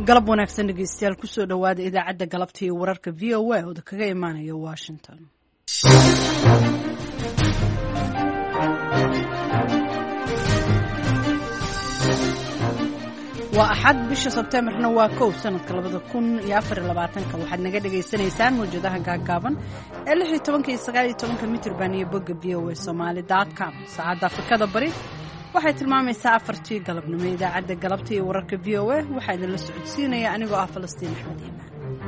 galab wanaagsan dhegeystayaal kusoo dhawaada idaacadda galabta iyo wararka VOA oo kaga imaanaya Washington. waa axad bisha Sebteembarna waa 1 sanadka 2024 waxaad naga dhageysanaysaan mowjadaha gaagaaban ee 16 iyo 19 mitir iyo bogga voasomali.com. saacadda Afrikada Bari waxay tilmaamaysaa 4tii galabnimo. idaacadda galabta iyo wararka VOA waxaa idin la socodsiinaya anigoo ah Falastiin Axmed Iimaan.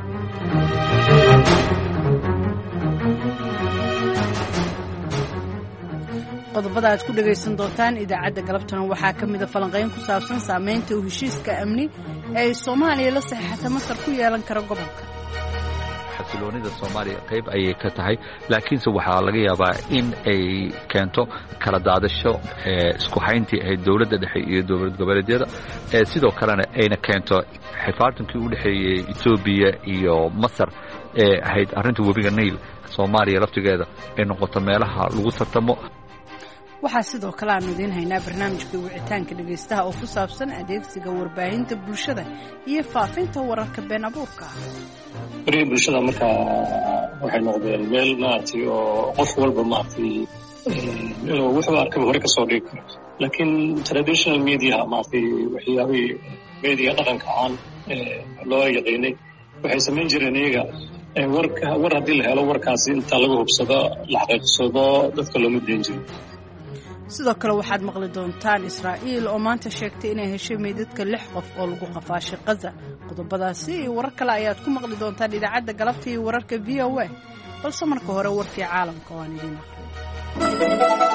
qodobada aad ku dhageysan doontaan idaacadda galabtana waxaa ka mid ah falanqeyn ku saabsan saameynta uu heshiiska amni ee Soomaaliya la saxiixatay Masar ku yeelan kara gobolka. xasiloonida Soomaaliya qayb ayay ka tahay, laakiinse waxaa laga yaabaa in ay keento kala daadasho isku hayntii ay dawladda dhexe iyo dawlad goboleedyada sidoo kalena ayna keento xifaartankii u dhaxeeyay Itoobiya iyo Masar ee ahayd arrinta webiga Niil. Soomaaliya laftigeeda ay noqoto meelaha lagu tartamo. waxaa sidoo kale aan idiin haynaa barnaamijka wicitaanka dhageystaha oo ku saabsan adeegsiga warbaahinta bulshada iyo faafinta wararka been abuurka ah. bariga bulshada markaa waxay noqdeen meel maaragtay oo qof walba maaragtay wuxuu arkaba hore ka soo dhigi karo, laakiin traditional media maaragtay waxyaabihii media dhaqanka aan loo yaqiinay waxay samayn jireen iyaga war haddii la helo warkaasi inta laga hubsado la xaqiiqsado dadka looma deyn jirin. sidoo kale waxaad maqli doontaan Israa'iil oo maanta sheegtay inay heshay meydadka 6 qof oo lagu qafaashay Gaza. qodobadaasi iyo warar kale ayaad ku maqli doontaan idaacadda galabta iyo wararka VOA, balse marka hore warkii caalamka waan idin aqriyo.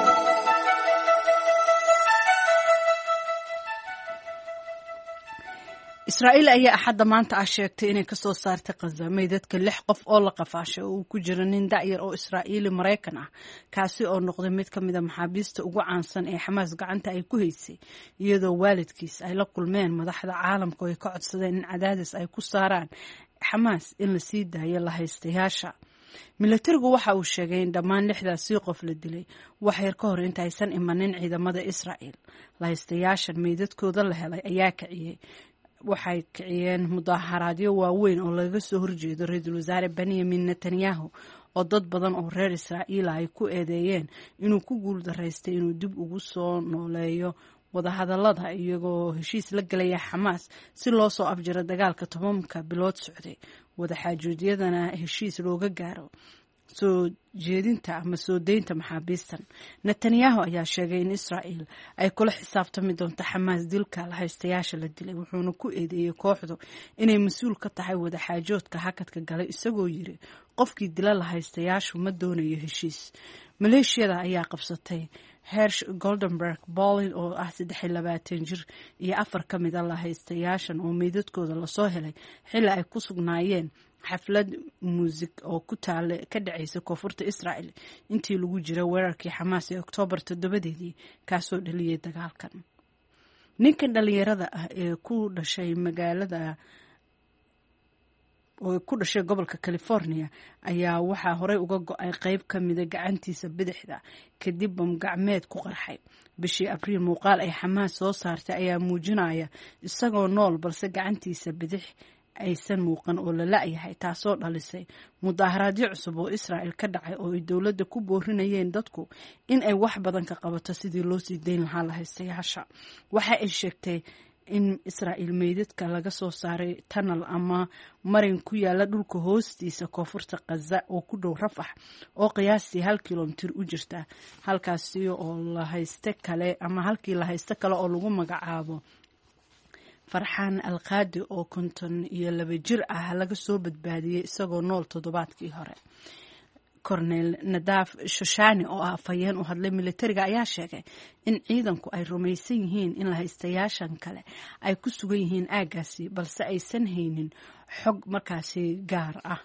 Israa'iil ayaa axadda maanta sheegtay inay ka soo saartay Gaza meydadka 6 qof oo la qafaashay oo ku jira nin da'yar oo Israa'iili Mareykan ah, kaasi oo noqday mid ka mid ah maxaabiista ugu caansan ee Xamaas gacanta ay ku haysay, iyadoo waalidkiis ay la kulmeen madaxda caalamka oo ay ka codsadeen in cadaadis ay ku saaraan Xamaas in la sii daayo la haystayaasha. milatarigu waxa uu sheegay in dhammaan 6daasi qof la dilay wax yar ka hor inta aysan imanin ciidamada Israa'iil. la haystayaashan meydadkooda la helay ayaa waxay kiciyeen mudaharaadyo waaweyn oo laga soo horjeedo ra'iisul wasaare Benjamin Netanyahu oo dad badan oo reer Israa'iil ay ku eedeeyeen inuu ku guuldareystay inuu dib ugu soo nooleeyo wadahadallada iyagoo heshiis la galaya Xamaas si loo soo afjaro dagaalka 10 bilood socday. wadaxaajoodiyadana heshiis looga gaaro soo jeedinta ama soo deynta maxaabiistan. Netanyahu ayaa sheegay in Israa'iil ay kula xisaabtami doonto Xamaas dilka la haystayaasha la dilay, wuxuuna ku eedeeyay kooxdu inay mas'uul ka tahay wadaxaajoodka hakadka galay, isagoo yiri qofkii dila la haystayaashu ma doonayo heshiis. maleeshiyada ayaa qabsatay Hersh Goldenberg Bolin oo ah 23 jir iyo 4 ka mid ah la haystayaashan oo meydadkooda la soo helay xilli ay ku sugnaayeen xaflad muusik oo ku taale ka dhacaysa koonfurta Israa'iil intii lagu jira weerarkii Xamaas ee Oktoobar 7 kaasoo dhaliyay dagaalkan. ninkan dhalinyarada ah ee ku dhashay gobolka California ayaa waxaa horey uga go'ay qayb ka mid ah gacantiisa bidixda kadib bam gacmeed ku qarxay. bishii Abriil muuqaal ay Xamaas soo saartay ayaa muujinaya isagoo nool balse gacantiisa bidix aysan muuqan oo la la'yahay, taasoo dhalisay mudaharaadyo cusub oo Israa'iil ka dhacay oo ay dawladda ku boorinayeen dadku in ay wax badan ka qabato sidii loo sii deyn lahaa la haystayaasha. waxa ay sheegtay in Israa'iil meydadka laga soo saaray tunnel ama marin ku yaala dhulka hoostiisa koonfurta Gaza oo ku dhow Rafax oo qiyaastii 1 kiiloomitir u jirta halkaasi oo la haysta kale oo lagu magacaabo Farxaan Al-Qaadi oo 52 jir ah laga soo badbaadiyay isagoo nool toddobaadkii hore. Cornel Nadaaf Shoshani oo ah afhayeen u hadlay militariga ayaa sheegay in ciidanku ay rumaysan yihiin in la haystayaashan kale ay ku sugan yihiin aagaasi balse aysan haynin xog markaasi gaar ah.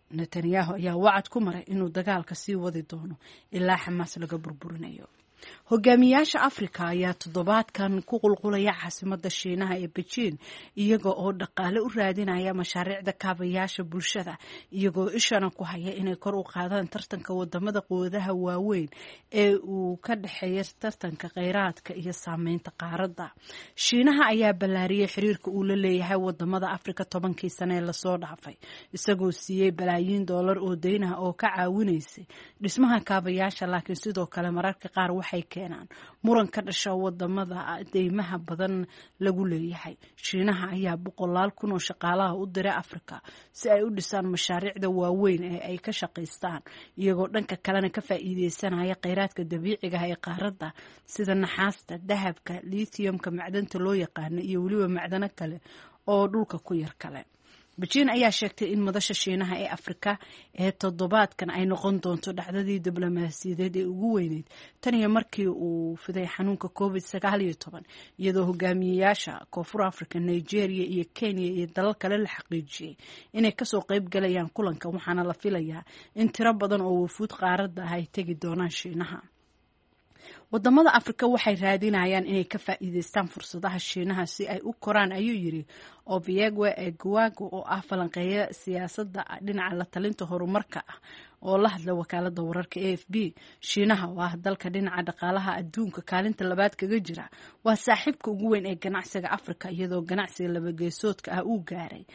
Netanyahu ayaa wacad ku maray inuu dagaalka sii wadi doono ilaa Xamaas laga burburinayo. hogaamiyaasha Afrika ayaa toddobaadkan ku qulqulaya caasimadda Shiinaha ee Beijing iyaga oo dhaqaale u raadinaya mashaariicda kaabayaasha bulshada iyagoo ishana ku haya inay kor u qaadaan tartanka wadamada quwadaha waaweyn ee uu ka dhaxeeya tartanka kheyraadka iyo saameynta qaaradda. Shiinaha ayaa ballaariyay xiriirka uu la leeyahay wadamada Afrika 10kii sano ee lasoo dhaafay isagoo siiyay balaayiin dollar oo deyn ah oo ka caawinaysay dhismaha kaabayaasha, laakiin sidoo kale mararka qaar waxay keenaan muran ka dhasha wadamada deymaha badan lagu leeyahay. Shiinaha ayaa 100,000 oo shaqaalaha u diray Afrika si ay u dhisaan mashaariicda waaweyn ee ay ka shaqaystaan iyagoo dhanka kalena ka faa'iideysanaya kheyraadka dabiiciga ah ee qaaradda sida naxaasta, dahabka, lithiumka macdanta loo yaqaan iyo waliba macdano kale oo dhulka ku yar kale. Beijing ayaa sheegtay in madasha Shiinaha ee Afrika ee toddobaadkan ay noqon doonto dhacdadii diblomaasiyadeed ee ugu weyneyd tan iyo markii uu fiday xanuunka COVID-19 iyadoo hogaamiyayaasha Koonfur Afrika, Nigeria iyo Kenya iyo dalal kale la xaqiijiyay inay kasoo qayb galayaan kulanka, waxaana la filayaa in tiro badan oo wufuud qaaradda ah ay tegi doonaan Shiinaha. Wadamada Afrika waxay raadinayaan inay ka faa'iideystaan fursadaha Shiinaha si ay u koraan, ayuu yiri Obiegwe Eguago oo ah falanqeeya siyaasadda dhinaca la talinta horumarka ah oo la hadla wakaaladda wararka AFP. Shiinaha waa dalka dhinaca dhaqaalaha adduunka kaalinta labaad kaga jira, waa saaxiibka ugu weyn ee ganacsiga Afrika iyadoo ganacsiga labageesoodka ah uu gaaray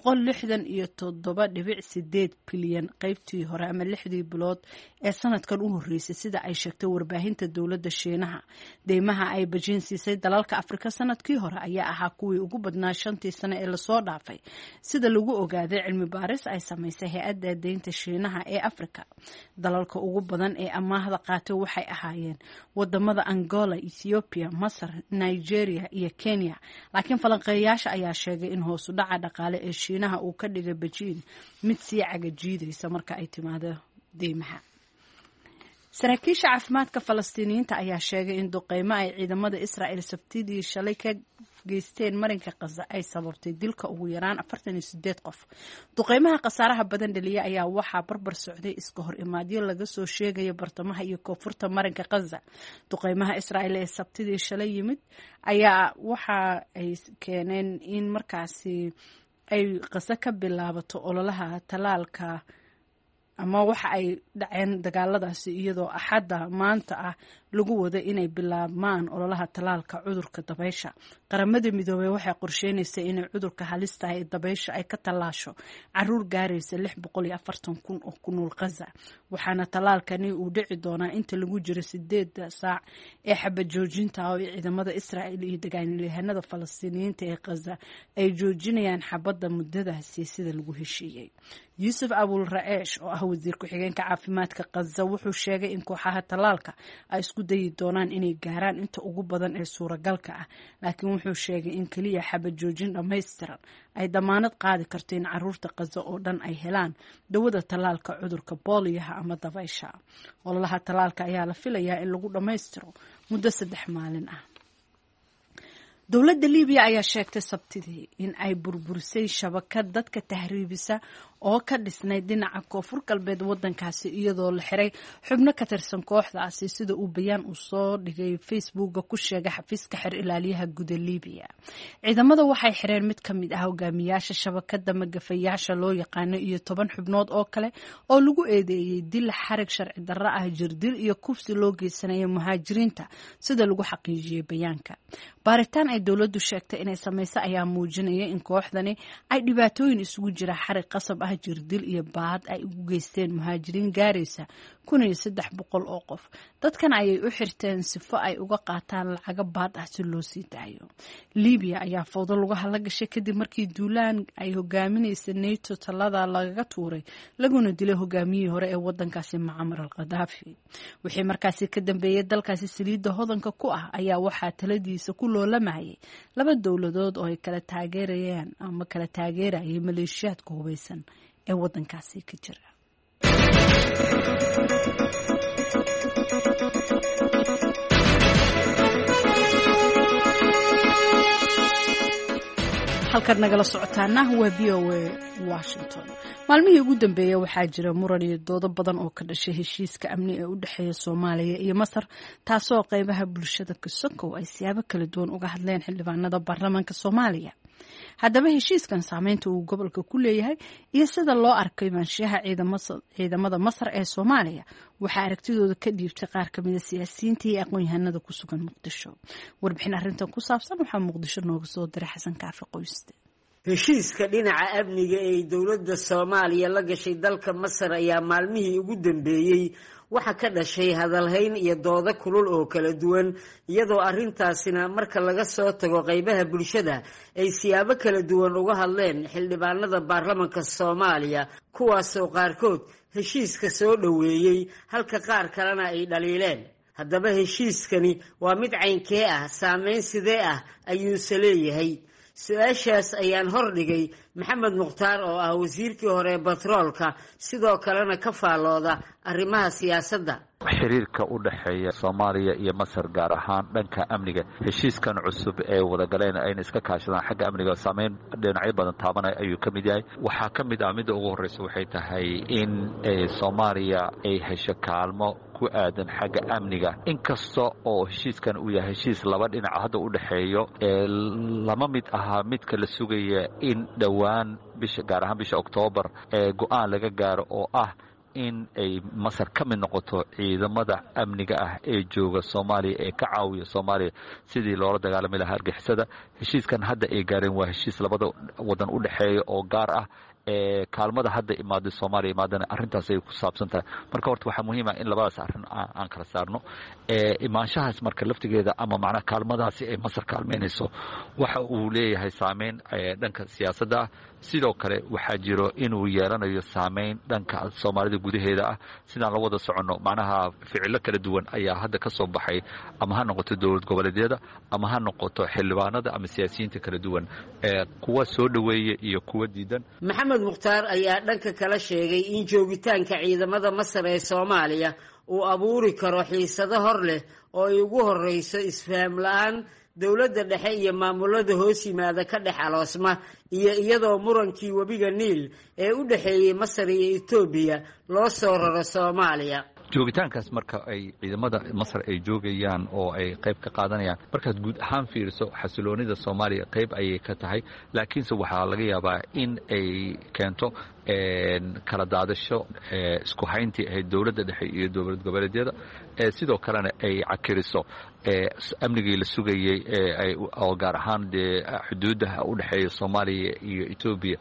167.8 bilyan qaybtii hore ama 6 bilood ee sanadkan u horeysay sida ay sheegtay warbaahinta dowladda Shiinaha. Deymaha ay Beijing siisay dalalka Afrika sanadkii hore ayaa ahaa kuwii ugu badnaa 5 sano ee lasoo dhaafay sida lagu ogaaday cilmi baaris ay samaysay hay'adda deynta Shiinaha ee Afrika. Dalalka ugu badan ee amaahda qaatay waxay ahaayeen wadamada Angola, Ethiopia, Masar, Nigeria iyo Kenya, laakiin falanqeeyaasha ayaa sheegay in hoos u dhaca dhaqaale ee Shiinaha uu ka dhigay Beijing mid sii cagajiidaysa marka ay timaado deymaha. Saraakiisha caafimaadka Falastiiniyiinta ayaa sheegay in duqeymo ay ciidamada Israa'iil Sabtidii shalay ka geysteen marinka Gaza ay sababtay dilka ugu yaraan 48 qof. Duqeymaha khasaaraha badan dhaliya ayaa waxaa barbar socday iska hor imaadyo laga soo sheegay bartamaha iyo koonfurta marinka Gaza. Duqeymaha Israa'iil ee Sabtidii shalay yimid ayaa waxa ay keeneen in markaasi ay Gaza ka bilaabato ololaha talaalka ama waxa ay dhaceen dagaaladaasi iyadoo axadda maanta ah lagu wada inay bilaabmaan ololaha talaalka cudurka dabaysha. Qaramada Midoobay waxay qorsheynaysaa inay cudurka halista ah ee dabaysha ay ka talaasho caruur gaaraysa 640,000 oo ku nool Gaza, waxaana talaalkani uu dhici doonaa inta lagu jiro 8 saac ee xabad joojinta oo ciidamada Israa'iil iyo dagaalyahanada Falastiiniyiinta ee Gaza ay joojinayaan xabadda muddadaasi sida lagu heshiiyay. Yusuf Abul Ra'esh oo ah wasiir ku-xigeenka caafimaadka Gaza wuxuu sheegay in kooxaha talaalka ay isku dayi doonaan inay gaaraan inta ugu badan ee suuragalka ah, laakiin wuxuu sheegay in kaliya xabad joojin dhammaystiran ay damaanad qaadi karto in caruurta Gaza oo dhan ay helaan dawada talaalka cudurka booliyaha ama dabaysha. Ololaha talaalka ayaa la filayaa in lagu dhammaystiro muddo 3 maalin ah. Dowladda Liibiya ayaa sheegtay Sabtidii in ay burburisay shabakad dadka tahriibisa oo ka dhisnay dhinaca koonfur galbeed wadankaasi iyadoo la xiray xubno ka tirsan kooxdaasi sida uu bayaan u soo dhigay Facebookga ku sheegay xafiiska xir ilaaliyaha guud ee Liibiya. Ciidamada waxay xireen mid ka mid ah hogaamiyaasha shabakadda magafayaasha loo yaqaan iyo 10 xubnood oo kale oo lagu eedeeyay dil, xarig sharci darro ah, jirdil iyo kufsi loo geysanayo muhaajiriinta sida lagu xaqiijiyay bayaanka. Baaritaan ay dowladdu sheegtay inay samaysay ayaa muujinaya in kooxdani ay dhibaatooyin isugu jira xarig qasab ah, jirdil iyo baad ay ugu geysteen muhaajiriin gaaraysa 1,300 oo qof. Dadkan ayay u xirteen sifo ay uga qaataan lacaga baad ah si loo sii daayo. Liibiya ayaa fowdo lagu halagashay kadib markii duulaan ay hogaaminaysa NATO talada lagaga tuuray laguna dilay hogaamiyihii hore ee wadankaasi Muammar al-Gaddafi. Wixii markaasi ka dambeeyay dalkaasi saliidda hodanka ku ah ayaa waxaa taladiisa ku loolamayay 2 dowladood oo ay kala taageerayeen ama kala taageerayay maleeshiyaadka hubeysan ee wadankaasi ka jira. halkaad nagala socotaana waa VOA Washington. maalmihii ugu dambeeyay waxaa jira muran iyo doodo badan oo ka dhashay heshiiska amni ee u dhexeeya Soomaaliya iyo Masar, taasoo qaybaha bulshada Kosovo ay siyaabo kala duwan uga hadleen xildhibaanada baarlamaanka Soomaaliya. haddaba heshiiskan saameynta uu gobolka ku leeyahay iyo sida loo arkay maanshiyaha ciidamada Masar ee Soomaaliya waxaa aragtidooda ka dhiibtay qaar ka mid ah siyaasiyiinta iyo aqoon-yahanada ku sugan Muqdisho. warbixin arrintan ku saabsan waxaa Muqdisho nooga soo diray Xasan Kaafi Qoyste. heshiiska dhinaca amniga ee dowladda Soomaaliya la gashay dalka Masar ayaa maalmihii ugu dambeeyay waxa ka dhashay hadalhayn iyo doodo kulul oo kala duwan, iyadoo arrintaasina marka laga soo tago qaybaha bulshada ay siyaabo kala duwan uga hadleen xildhibaanada baarlamaanka Soomaaliya, kuwaasoo qaarkood heshiiska soo dhoweeyay halka qaar kalena ay dhaliileen. haddaba heshiiskani waa mid caynkee ah, saameyn sidee ah ayuuse leeyahay? su-aashaas ayaan hordhigay maxamed mukhtaar oo ah wasiirkii hore batroolka, sidoo kalena ka faallooda arrimaha siyaasadda. xiriirka u dhexeeya Soomaaliya iyo Masar gaar ahaan dhanka amniga, heshiiskan cusub ee wada galeen ayna iska kaashadaan xagga amniga saameyn dhinacyo badan taabanaya ayuu ka mid yahay. waxaa ka mid ah midda ugu horreysa waxay tahay in Soomaaliya ay hesho kaalmo ku aadan xagga amniga, inkasta oo heshiiskan uu yahay heshiis laba dhinac hadda u dhexeeyo lama mid ahaa midka la sugaya in dhowaan gaar ahaan bisha Oktoobar go'aan laga gaaro oo ah in ay Masar ka mid noqoto ciidamada amniga ah ee jooga Soomaaliya ee ka caawiya Soomaaliya sidii loola dagaalami lahaa argixisada. heshiiskan hadda ay gaareen waa heshiis labada wadan u dhexeeya oo gaar ah. kaalmada hadda imaaday Soomaaliya imaadana arrintaas ay ku saabsan tahay. marka horta waxaa muhiim ah in labadaas arrin aan kala saarno. imaanshahaas marka laftigeeda ama macnaha kaalmadaasi ay Masar kaalmeynayso waxa uu leeyahay saameyn dhanka siyaasadda ah. sidoo kale waxaa jiro inuu yeelanayo saameyn dhanka Soomaalida gudaheeda ah. sidaan la wada soconno macnaha ficilo kala duwan ayaa hadda ka soo baxay, ama ha noqoto dowlad goboleedyada ama ha noqoto xildhibaanada ama siyaasiyiinta kala duwan, kuwa soo dhoweeya iyo kuwa diidan. maxamed mukhtaar ayaa dhanka kala sheegay in joogitaanka ciidamada Masar ee Soomaaliya uu abuuri karo xiisado hor leh oo ay ugu horreyso isfaham la-aan dowladda dhexe iyo maamulada hoos yimaada ka dhex aloosma, iyo iyadoo murankii webiga Niil ee u dhexeeyey Masar iyo Itoobiya loo soo raro Soomaaliya. joogitaankaas marka ay ciidamada Masar ay joogayaan oo ay qayb ka qaadanayaan, markaad guud ahaan fiiriso xasiloonida Soomaaliya qayb ayay ka tahay, laakiinse waxaa laga yaabaa in ay keento kala daadasho isku hayntii ahayd dowladda dhexe iyo dowlad goboleedyada, sidoo kalena ay cakiriso amnigii la sugayey oo gaar ahaan dee xuduudaha u dhexeeya Soomaaliya iyo Itoobiya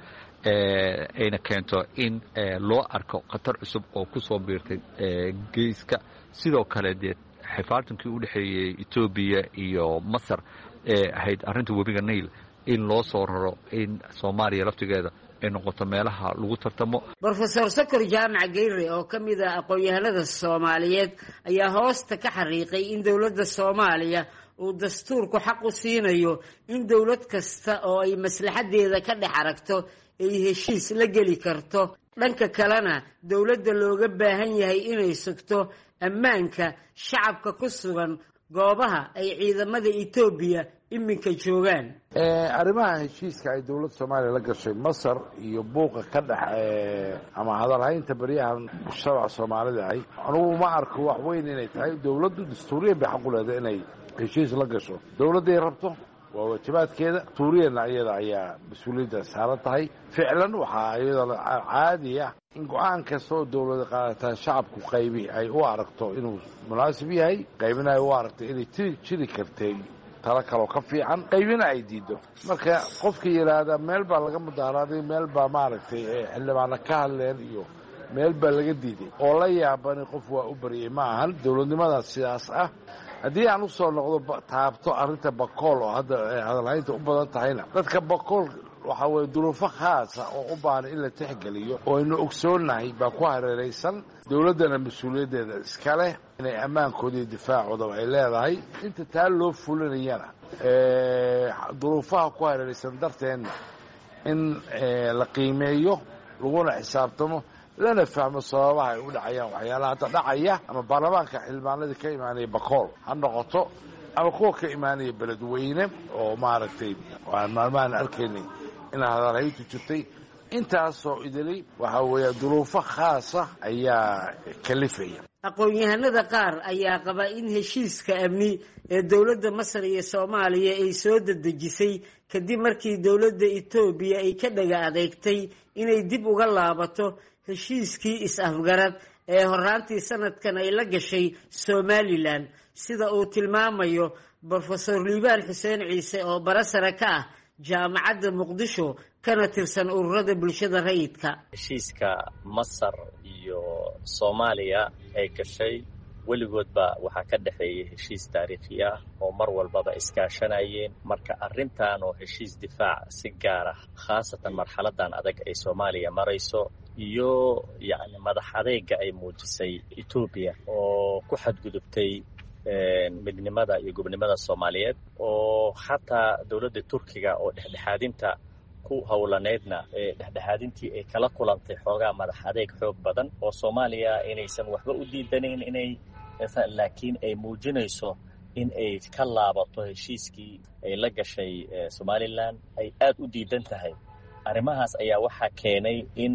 ayna keento in loo arko khatar cusub oo ku soo biirtay geeska. sidoo kale dee xifaartankii u dhexeeyey Itoobiya iyo Masar ahayd arrinta webiga Niil in loo soo raro in Soomaaliya laftigeeda ay noqoto meelaha lagu tartamo. Professor Sakar Jaamac Geyre oo ka mid ah aqoon-yahanada Soomaaliyeed ayaa hoosta ka xariiqay in dowladda Soomaaliya uu dastuurku xaq u siinayo in dowlad kasta oo ay maslaxadeeda ka dhex aragto ay heshiis la geli karto, dhanka kalena dowladda looga baahan yahay inay sugto ammaanka shacabka ku sugan goobaha ay ciidamada Itoobiya iminka joogaan. arrimaha heshiiska ay dowladda Soomaaliya la gashay Masar iyo buuqa ka dhex ama hadalhaynta baryahan shacabka Soomaalida ay anigu ma arko wax weyn inay tahay. dowladdu dastuuriyan bay xaq u leedahay inay heshiis la gasho. dowladda ay rabto waa waajibaadkeeda, dastuuriyana iyada ayaa mas-uuliyadda saaran tahay. ficlan waxaa iyadana caadi ah in go-aan kasta oo dowladda qaadataa shacabku qaybi ay u aragto inuu munaasib yahay, qaybina ay u aragto inay jiri kartay tala kaloo ka fiican, qaybina ay diido. marka qofka yidhaahda meel baa laga mudaaraaday, meel baa maaragtay xildhibaana ka hadleen iyo meel baa laga diiday oo la yaabani qof waa u baryay ma ahan. dowladnimadaas sidaas ah. haddii aan usoo noqdo taabto arrinta bakool oo hadda hadalhaynta u badan tahayna, dadka bakool waxaa weye duruufo khaasa oo u baahan in la tixgeliyo oo aynu ogsoonnahay baa ku hareeraysan. dowladdana mas-uuliyaddeeda iska leh inay ammaankooda iyo difaacoodaba ay leedahay. inta taa loo fulinayana duruufaha ku hareeraysan darteenna in la qiimeeyo laguna xisaabtamo lana fahmo sababaha ay u dhacayaan waxyaalaha hadda dhacaya, ama baarlamaanka xildhibaanadii ka imaanaya bakool ha noqoto ama kuwa ka imaanaya beledweyne oo maaragtay waan maalmahan arkaynay in hadalhayntu jirtay intaasoo idili waxaa weeya duruufo khaasa ayaa kalifaya. aqoon-yahanada qaar ayaa qaba in heshiiska amni ee dowladda masar iyo soomaaliya ay soo dedejisay kadib markii dowladda etoobiya ay ka dhaga adeegtay inay dib uga laabato heshiiskii is-afgarad ee horraantii sanadkan ay la gashay somalilan sida uu tilmaamayo brofesor liibaan xuseen ciise oo barasare ka ah jaamacadda muqdisho kana tirsan ururada bulshada rayidka. heshiiska masar iyo soomaaliya ay gashay weligoodba waxaa ka dhexeeyay heshiis taariikhi ah oo mar walbaba iskaashanayeen. marka arrintan oo heshiis difaac si gaar ah khaasatan marxaladan adag ay soomaaliya marayso iyo yacni madax adeega ay muujisay etoobiya oo ku xadgudubtay midnimada iyo gobnimada soomaaliyeed oo xataa dowladda turkiga oo dhexdhexaadinta ku howlaneedna dhexdhexaadintii ay kala kulantay xoogaa madax adeeg xoog badan oo soomaaliya inaysan waxba u diidanayn inay laakiin ay muujinayso in ay ka laabato heshiiskii ay la gashay somalilan ay aad u diidan tahay. arrimahaas ayaa waxaa keenay in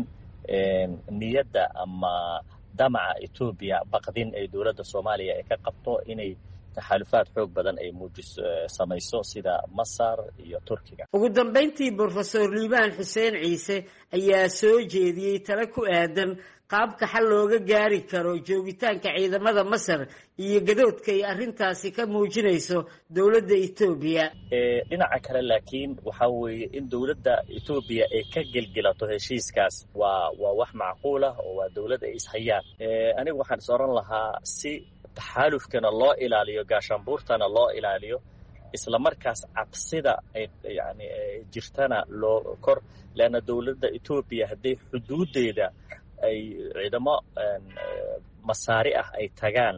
niyadda ama damaca etoobiya baqdin ay dowladda soomaaliya ay ka qabto inay taxalufaad xoog badan ay samayso sida masar iyo turkiga. ugu dambayntii brofesor liibaan xuseen ciise ayaa soo jeediyey talo ku aadan qaabka xal looga gaari karo joogitaanka ciidamada masar iyo gadoodka ay arrintaasi ka muujinayso dowladda etoobiya. dhinaca kale laakiin waxaa weeye in dowladda etoobiya ay ka gelgelato heshiiskaas waa wax macquul ah oo waa dowlad ay ishayaan. anigu waxaan is oran lahaa si taxaalufkana loo ilaaliyo gaashaanbuurtana loo ilaaliyo isla markaas cabsida ay yani jirtana loo kor leanna dowladda etoobiya hadday xuduudeeda ay ciidamo masaari ah ay tagaan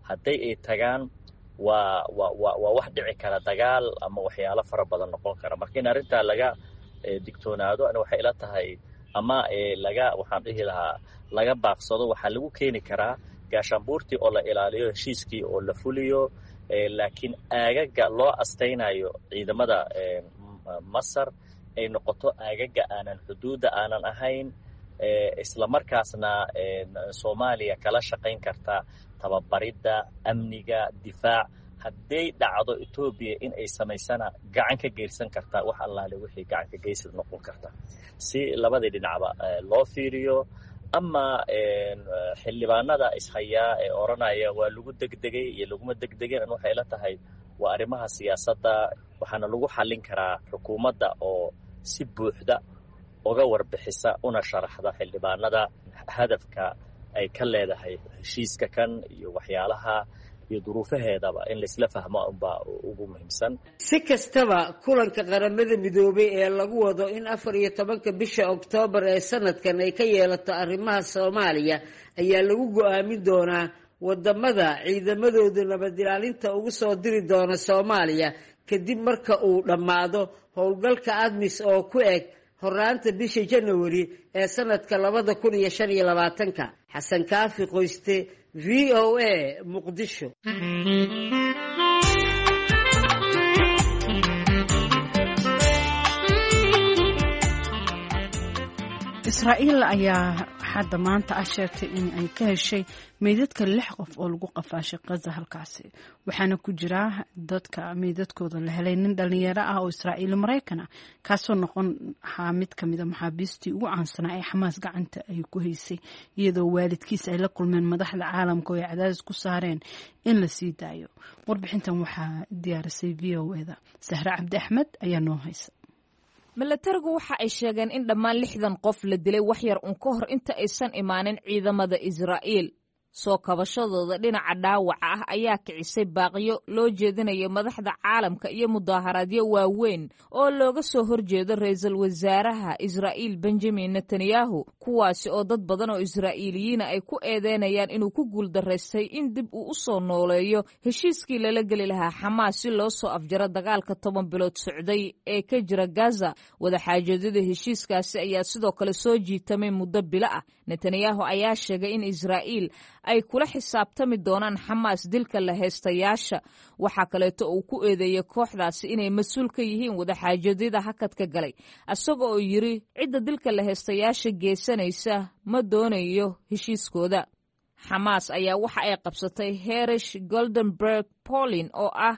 waa wax dhici kara dagaal ama waxyaalo fara badan noqon kara. marka in arrintaa laga digtoonaado ani waxay ila tahay ama waxaan dhihi lahaa laga baaqsado waxaa lagu keeni karaa gaashaanbuurtii oo la ilaaliyo heshiiskii oo la fuliyo laakiin aagaga loo astaynayo ciidamada masar ay noqoto aagaga aanan xuduudda aanan ahayn isla markaasna soomaaliya kala shaqayn karta tababaridda amniga difaac hadday dhacdo etoobiya in ay samaysana gacan ka geysan kartaa wax allaale wixii gacan ka geysad noqon karta si labadii dhinacba loo fiiriyo. ama xildhibaanada ishayaa ee oranaya waa lagu degdegay iyo laguma degdegin waxay la tahay waa arrimaha siyaasadda waxaana lagu xallin karaa xukuumadda oo si buuxda uga warbixisa una sharaxda xildhibaanada hadafka ay ka leedahay heshiiska kan iyo waxyaalaha iyo duruufaheedaba in laisla fahmo unbaa ugu muhiimsan. si kastaba kulanka qaramada midoobay ee lagu wado in 14 bisha Oktoobar ee sanadkan ay ka yeelato arrimaha Soomaaliya ayaa lagu go'aamin doonaa wadamada ciidamadooda nabad ilaalinta ugu soo diri doona Soomaaliya kadib marka uu dhammaado howlgalka ADMIS oo ku eg horraanta bisha January ee sanadka 2025. Xasan Kaafi Qoyste, VOA Muqdisho. Israa'iil ayaa hadda maanta sheegtay in ay ka heshay meydadka 6 qof oo lagu qafaashay Gaza halkaasi waxaana ku jira dadka meydadkooda la helay nin dhalinyaro ah oo Israa'iil Mareykan ah kaasoo noqon mid ka mid ah maxaabiistii ugu caansanaa ee Xamaas gacanta ay ku haysay iyadoo waalidkiis ay la kulmeen madaxda caalamka oo ay cadaadis ku saareen in la sii daayo. warbixintan waxaa diyaarisay VOA-da Sahra Cabdi Axmed ayaa noo haysa. milatarigu waxa ay sheegeen in dhammaan 60 qof la dilay wax yar un ka hor inta aysan imaanin ciidamada Israa'iil. soo kabashadooda dhinaca dhaawaca ah ayaa kicisay baaqiyo loo jeedinayo madaxda caalamka iyo mudaharaadyo waaweyn oo looga soo horjeedo ra'iisul wasaaraha Israa'iil Benjamin Netanyahu kuwaasi oo dad badan oo Israa'iiliyiin ay ku eedeynayaan inuu ku guuldareystay in dib uu u soo nooleeyo heshiiskii lala gali lahaa Xamaas si loo soo afjaro dagaalka 10 bilood socday ee ka jira Gaza. wadaxaajoodida heshiiskaasi ayaa sidoo kale soo jiitamay muddo bilo ah. Netanyahu ayaa sheegay in Israa'iil ay kula xisaabtami doonaan xamaas dilka la haystayaasha. waxaa kaleeto uu ku eedeeyey kooxdaasi inay mas-uul ka yihiin wadaxaajoedyada hakadka galay, isaga oo yidhi cidda dilka la haystayaasha geysanaysa ma doonayo heshiiskooda. xamaas ayaa waxa ay qabsatay Harish Goldenberg Polin oo ah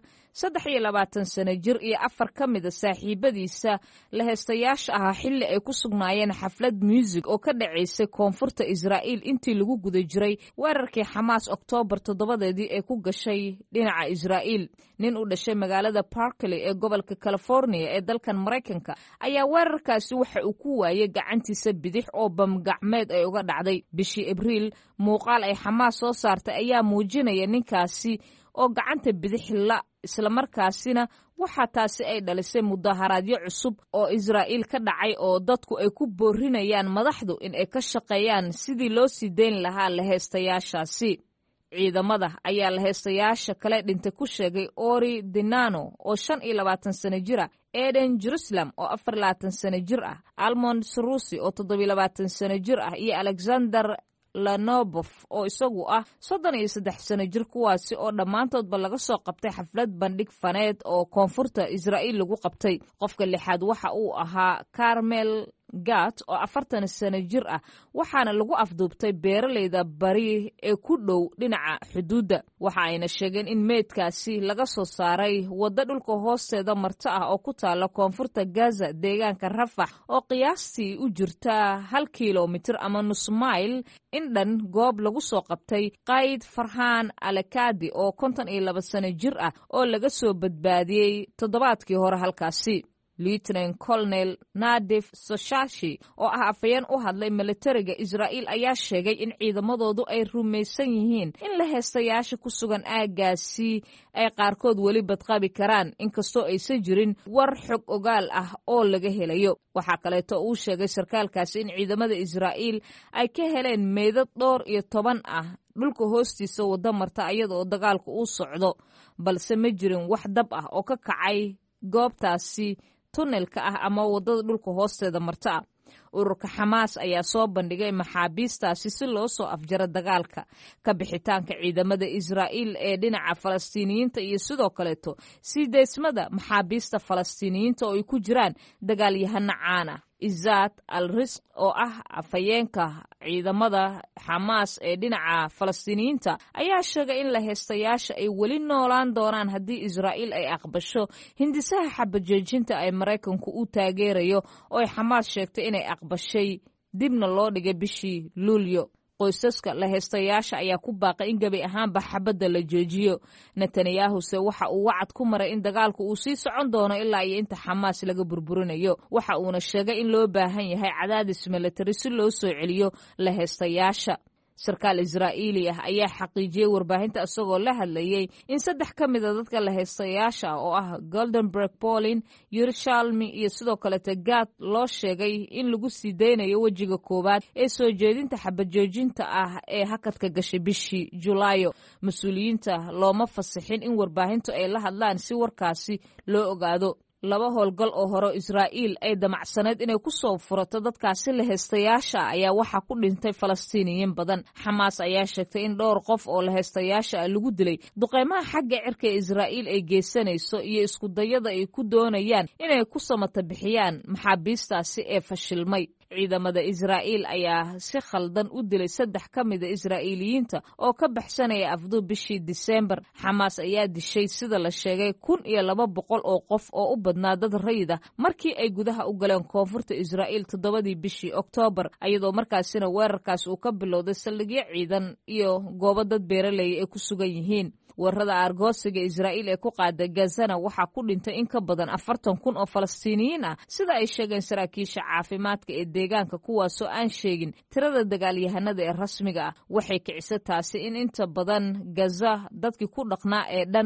23 sano jir iyo 4 ka mida saaxiibadiisa la haystayaasha ahaa xilli ay ku sugnaayeen xaflad muusig oo ka dhacaysay koonfurta Israa'iil intii lagu guda jiray weerarkii Xamaas Oktoobar 7 ee ku gashay dhinaca Israa'iil. nin u dhashay magaalada Berkeley ee gobolka California ee dalkan Mareykanka ayaa weerarkaasi waxa uu ku waayay gacantiisa bidix oo bamgacmeed ay uga dhacday. bishii Abriil muuqaal ay Xamaas soo saartay ayaa muujinaya ninkaasi oo gacanta bidix la isla markaasina waxa taasi ay dhalisay mudaharaadyo cusub oo Israa'iil ka dhacay oo dadku ay ku boorinayaan madaxdu in ay ka shaqeeyaan sidii loo sii deyn lahaa la haystayaashaasi. ciidamada ayaa la haystayaasha kale dhintay ku sheegay Ori Dinano oo 25 sano jir ah, Eden Jerusalem oo 24 sano jir ah, Almond Sarusi oo 27 sano jir ah iyo Alexander Lanobov oo isagu ah 33 sano jir, kuwaasi oo dhammaantoodba laga soo qabtay xaflad bandhig faneed oo koonfurta Israa'iil lagu qabtay. qofka lixaad waxa uu ahaa Carmel Gat oo 40 sano jir ah, waxaana lagu afduubtay beeraleyda bari ee ku dhow dhinaca xuduudda. waxa ayna sheegeen in meydkaasi laga soo saaray waddo dhulka hoosteeda marto ah oo ku taala koonfurta Gaza, deegaanka Rafax oo qiyaastii u jirta 1 kiiloomitir ama nus mayl in dhan goob lagu soo qabtay Qayd Farhan Alakadi oo 52 sano jir ah oo laga soo badbaadiyey toddobaadkii hore halkaasi. Lieutenant Colonel Nadif Soshashi oo ah afayeen u hadlay militariga Israa'iil ayaa sheegay in ciidamadoodu ay rumaysan yihiin in la haystayaasha ku sugan aaggaasi ay qaarkood weli badqabi karaan, inkastoo aysan jirin war xog ogaal ah oo laga helayo. waxaa kaleeto uu sheegay sarkaalkaasi in ciidamada Israa'iil ay ka heleen meydad dhowr iyo 10 ah dhulka hoostiisa waddo marta iyada oo dagaalku uu socdo, balse ma jirin wax dab ah oo ka kacay goobtaasi tunnelka ah ama waddada dhulka hoosteeda marta ah. ururka Xamaas ayaa soo bandhigay maxaabiistaasi si loo soo afjaro dagaalka. ka bixitaanka ciidamada Israa'iil ee dhinaca Falastiiniyiinta iyo sidoo kaleeto sii deysmada maxaabiista Falastiiniyiinta oo ay ku jiraan dagaalyahano caan ah. Izzat al-Risq oo ah afayeenka ciidamada Xamaas ee dhinaca Falastiiniyiinta ayaa sheegay in la haystayaasha ay weli noolaan doonaan haddii Israa'iil ay aqbasho hindisaha xabajoojinta ay Mareykanku u taageerayo oo ay Xamaas sheegtay inay aqbashay dibna loo dhigay bishii Luulyo. qoysaska la haystayaasha ayaa ku baaqay in gabi ahaanba xabadda la joojiyo. Netanyahu se waxa uu wacad ku maray in dagaalku uu sii socon doono ilaa iyo inta Xamaas laga burburinayo. waxa uuna sheegay in loo baahan yahay cadaadis militari si loo soo celiyo la haystayaasha. sarkaal Israa'iili ah ayaa xaqiijiyey warbaahinta isagoo la hadlayay in 3 ka mid ah dadka la haystayaasha oo ah Goldenberg Polin, Yerushalmi iyo sidoo kale Gat loo sheegay in lagu sii deynayo wajiga koowaad ee soo jeedinta xabajoojinta ah ee hakadka gashay bishii Julaayo. mas-uuliyiinta looma fasixin in warbaahintu ay la hadlaan si warkaasi loo ogaado. 2 howlgal oo hore Israa'iil ay damacsaneed inay ku soo furato dadkaasi la haystayaasha ayaa waxa ku dhintay Falastiiniyiin badan. Xamaas ayaa sheegtay in dhowr qof oo la haystayaasha lagu dilay duqeymaha xagga cirka ee Israa'iil ay geysanayso iyo isku dayada ay ku doonayaan inay ku samata bixiyaan maxaabiistaasi ee fashilmay. ciidamada Israa'iil ayaa si khaldan u dilay 3 ka mid ah Israa'iiliyiinta oo ka baxsanaya afduub bishii December. Xamaas ayaa dishay sida la sheegay 1200 oo qof oo u badnaa dad rayid ah markii ay gudaha u galeen koonfurta Israa'iil 7 bishii Oktoobar, iyadoo markaasina weerarkaas uu ka bilowday saldhigyo ciidan iyo goobo dad beeraley ay ku sugan yihiin. weerarada argoosiga Israa'iil ee ku qaaday Gazana waxaa ku dhintay in ka badan 40,000 oo Falastiiniyiin ah, sida ay sheegeen saraakiisha caafimaadka ee deegaanka, kuwaasoo aan sheegin tirada dagaalyahanada ee rasmiga ah. waxay kicisay taasi in inta badan Gaza dadkii ku dhaqnaa ee dhan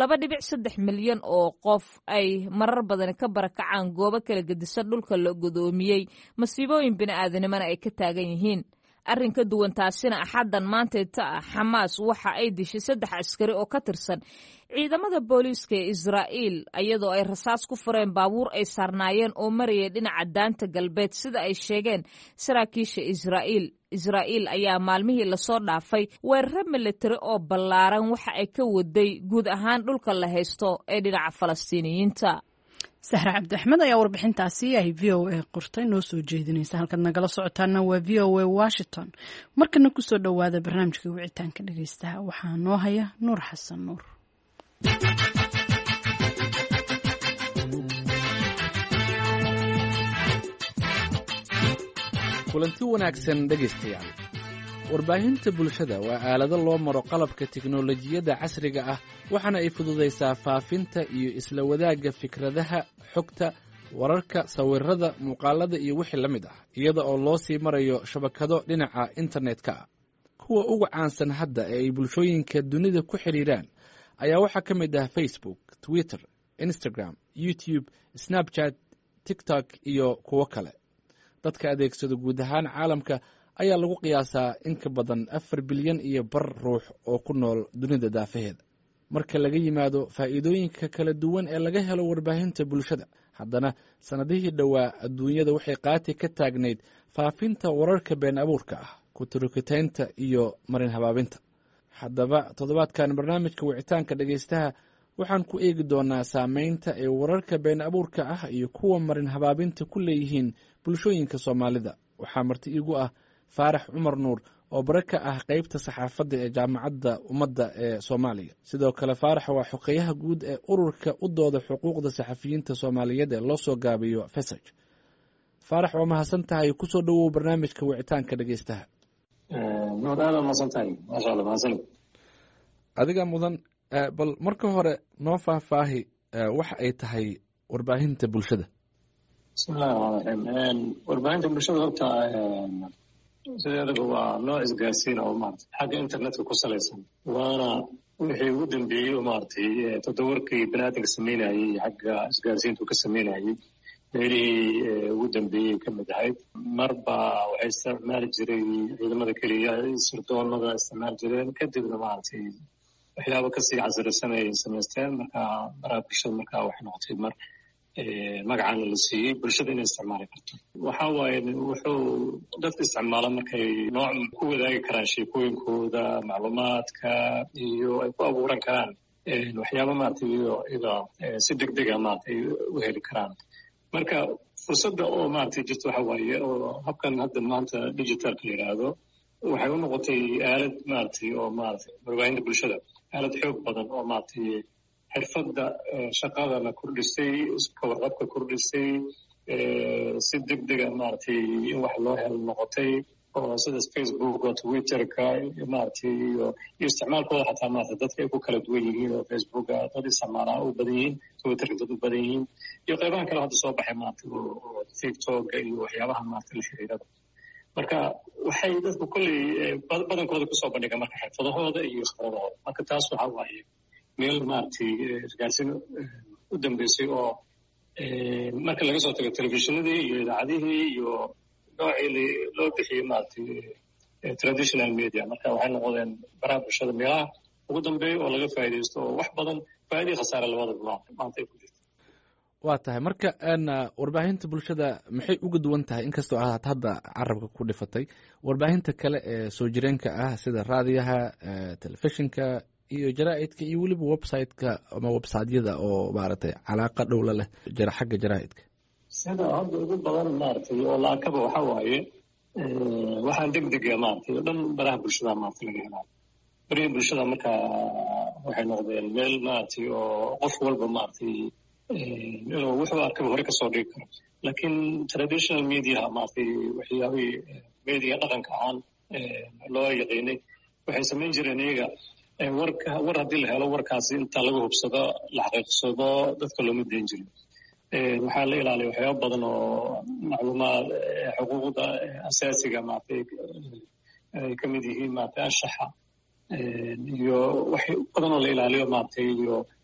2.3 milyan oo qof ay marar badan ka barakacaan goobo kala gedisan dhulka la godoomiyey, masiibooyin bini'aadanimana ay ka taagan yihiin. arrin ka duwan taasina axaddan maanteeta ah xamaas waxa ay dishay 3 askari oo ka tirsan ciidamada booliiska ee Israa'iil iyadoo ay rasaas ku fureen baabuur ay saarnaayeen oo marayay dhinaca daanta galbeed sida ay sheegeen saraakiisha Israa'iil ayaa maalmihii la soo dhaafay weerar militari oo ballaaran waxa ay ka waday guud ahaan dhulka la haysto ee dhinaca Falastiiniyiinta. Sahra Cabdi Axmed ayaa warbixintaasi ay VOA qortay noo soo jeedinaysa halkaad nagala socotaana waa VOA Washington. Markana ku soo dhawaada barnaamijka wicitaanka dhageystaha waxaa noo haya Nuur Xasan Nuur. kulanti wanaagsan dhegaystayaal. warbaahinta bulshada waa aalado loo maro qalabka tiknoolajiyadda casriga ah waxaana ay fududaysaa faafinta iyo isla wadaagga fikradaha, xogta, wararka, sawirrada, muuqaalada iyo wixii la mid ah iyada oo loo sii marayo shabakado dhinaca internetka ah. kuwa ugu caansan hadda ee ay bulshooyinka dunida ku xidhiiraan ayaa waxaa ka mid ah Facebook, Twitter, Instagram, YouTube, Snapchat, TikTok iyo kuwo kale. dadka adeegsada guud ahaan caalamka ayaa lagu qiyaasaa in ka badan 4 bilyan iyo bar ruux oo ku nool dunida daafaheeda. marka laga yimaado faa'iidooyinka kala duwan ee laga helo warbaahinta bulshada, haddana sanadihii dhowaa adduunyada waxay qaati ka taagnayd faafinta wararka been abuurka ah, ku turukitaynta iyo marin habaabinta. haddaba toddobaadkan barnaamijka wicitaanka dhagaystaha waxaan ku eegi doonaa saameynta ay wararka been abuurka ah iyo kuwa marin habaabinta ku leeyihiin bulshooyinka Soomaalida. waxaa marti igu ah Faarax Cumar Nuur oo bare ka ah qaybta saxaafadda ee Jaamacadda Ummadda ee Soomaaliya. sidoo kale Faarax waa xogeyaha guud ee ururka u dooda xuquuqda saxafiyiinta Soomaaliyeed ee loo soo gaabiyo FESAJ. Faarax, waa mahadsan tahay, ku soo dhawow barnaamijka wicitaanka dhagaystaha. adiga mudan, bal marka hore noo faahfaahi waxa ay tahay warbaahinta bulshada. bismillahi rahmaani rahiim. warbaahinta bulshada horta sideedaba waa nooc isgaarsiin oo maarata xagga internetka ku salaysan, waana wixii ugu dambeeyey oo maaragtay toddobarkii baniaadamka sameynayey xagga isgaarsiintu ka sameynayey meelihii ugu dambeeyey ka mid ahayd. marba waxay isticmaali jiray ciidamada keliya, sirdoonada isticmaali jireen, kadibna maaragtay waxyaaba kasii casrisan ay samaysteen. marka baraha bulshada markaa waxay noqotay mar magacana la siiyey bulshada inay isticmaali karto. waxa waaye wuxuu dadka isticmaala markay nooc ku wadaagi karaan sheekooyinkooda, macluumaadka, iyo ay ku abuuran karaan waxyaaba maaragtay iyada si degdega maaragtay u heli karaan. marka fursadda oo maaragtay jirta waxa waaye oo habkan hadda maanta digitalka la yidhaahdo waxay u noqotay aalad maaragtay oo maaragtay warbaahinta bulshada aalad xoog badan oo maaragtay xirfadda shaqadana kordhisay, iska warqabka kordhisay, si degdega maaragtay in wax loo helo noqotay, oo sida Facebook oo Twitterka maaragtay iyo isticmaalkooda xataa maaragtay dadka ay ku kala duwan yihiin oo Facebooka dad isticmaalaa u badan yihiin, Twitterka dad u badan yihiin, iyo qaybahan kale hadda soo baxay maaragtay oo TikTok iyo waxyaabaha maaragtay la xiriirada. marka waxay dadku kolley badankooda kusoo bandhigaan marka xirfadahooda iyo khibradahooda. marka taas waxa waaye meel maaragtay isgaarsiin u dambeysay oo marka laga soo tago telefishinadii iyo idaacadihii iyo noocii loo bixiyey maaragtay traditional media. marka waxay noqdeen baraha bulshada meelaha ugu dambeeya oo laga faa'iidaysto oo wax badan faa'iidii khasaare labadaba maanta ay ku jirto. waa tahay marka warbaahinta bulshada maxay uga duwan tahay, inkastoo aad hadda carabka ku dhifatay warbaahinta kale ee soo jireenka ah sida raadiyaha, telefishinka iyo jaraa'idka iyo weliba website-ka ama website-yada oo maaragtay calaaqa dhowla leh xagga jaraa'idka? sida hadda ugu badan maaragtay oo la arkaba waxa waaye waxaan degdega maaragtay oo dhan baraha bulshada maaragtay laga helaa. baraha bulshada marka waxay noqdeen meel maaragtay oo qof walba maaragtay inuu wuxuu arkaba hore kasoo dhigi karo. laakiin traditional media maaragtay waxyaabihii media dhaqanka ahaan loo yaqiinay waxay samayn jireen iyaga war haddii la helo warkaasi inta laga hubsado la xaqiiqsado dadka looma dayn jirin. waxaa la ilaaliya waxyaaba badan oo macluumaad xuquuqda asaasiga maaragtay ay ka mid yihiin maaragtay anshaxa iyo wax badan oo la ilaaliyo maaragtay iyo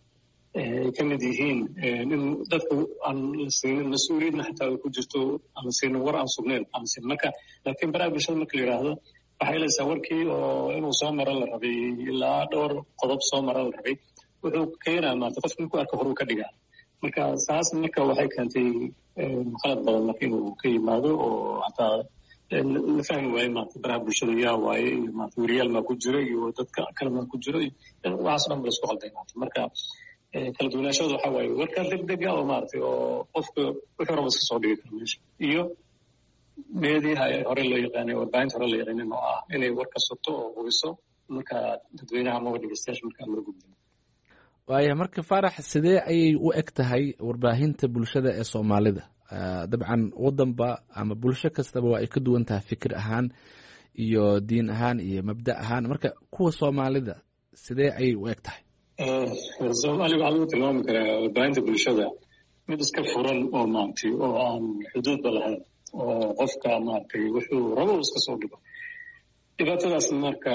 ay ka mid yihiin in dadka aan la siinin mas-uuliyadna xataa ay ku jirto aan la siinin war aan sugnayn aan la siinin marka laakiin baraha bulshada marka la yidhaahdo waxay helaysaa warkii oo inuu soo maro la rabay ilaa dhowr qodob soo maro la rabay wuxuu keenaa maarata qofka markuu arka horuu ka dhigaa marka saas marka waxay keentay qalad badan marka inuu ka yimaado oo hataa la fahmi waaye maarata baraha bulshada yaa waaye iyo maarata weriyaal maa ku jiro iyo dadka kale maa ku jiro waxaas dhan ba laisku qalday maarata marka kala duwanaashada waxaa waaye warkaa degdega oo maaragtay oo qofka wuxuu raba iska soo dhigi karo meesha iyo meediyaha hore loo yaqaanay warbaahinta hore loo yaqaanin oo ah inay warka sugto oo hubiso marka dadweynaha amaba dhegeystayaasha markaa loo gudbin waaya marka Faarax sidee ayay u eg tahay warbaahinta bulshada ee Soomaalida dabcan wadanba ama bulsho kastaba waa ay ka duwan tahay fikir ahaan iyo diin ahaan iyo mabda ahaan marka kuwa Soomaalida sidee ayay u eg tahay Soomaaliya waxaa lagu tilmaami karaa warbaahinta bulshada mid iska furan oo maaragtay oo aan xuduudba lahayn oo qofka maaragtay wuxuu rabo iska soo dhigo dhibaatadaas marka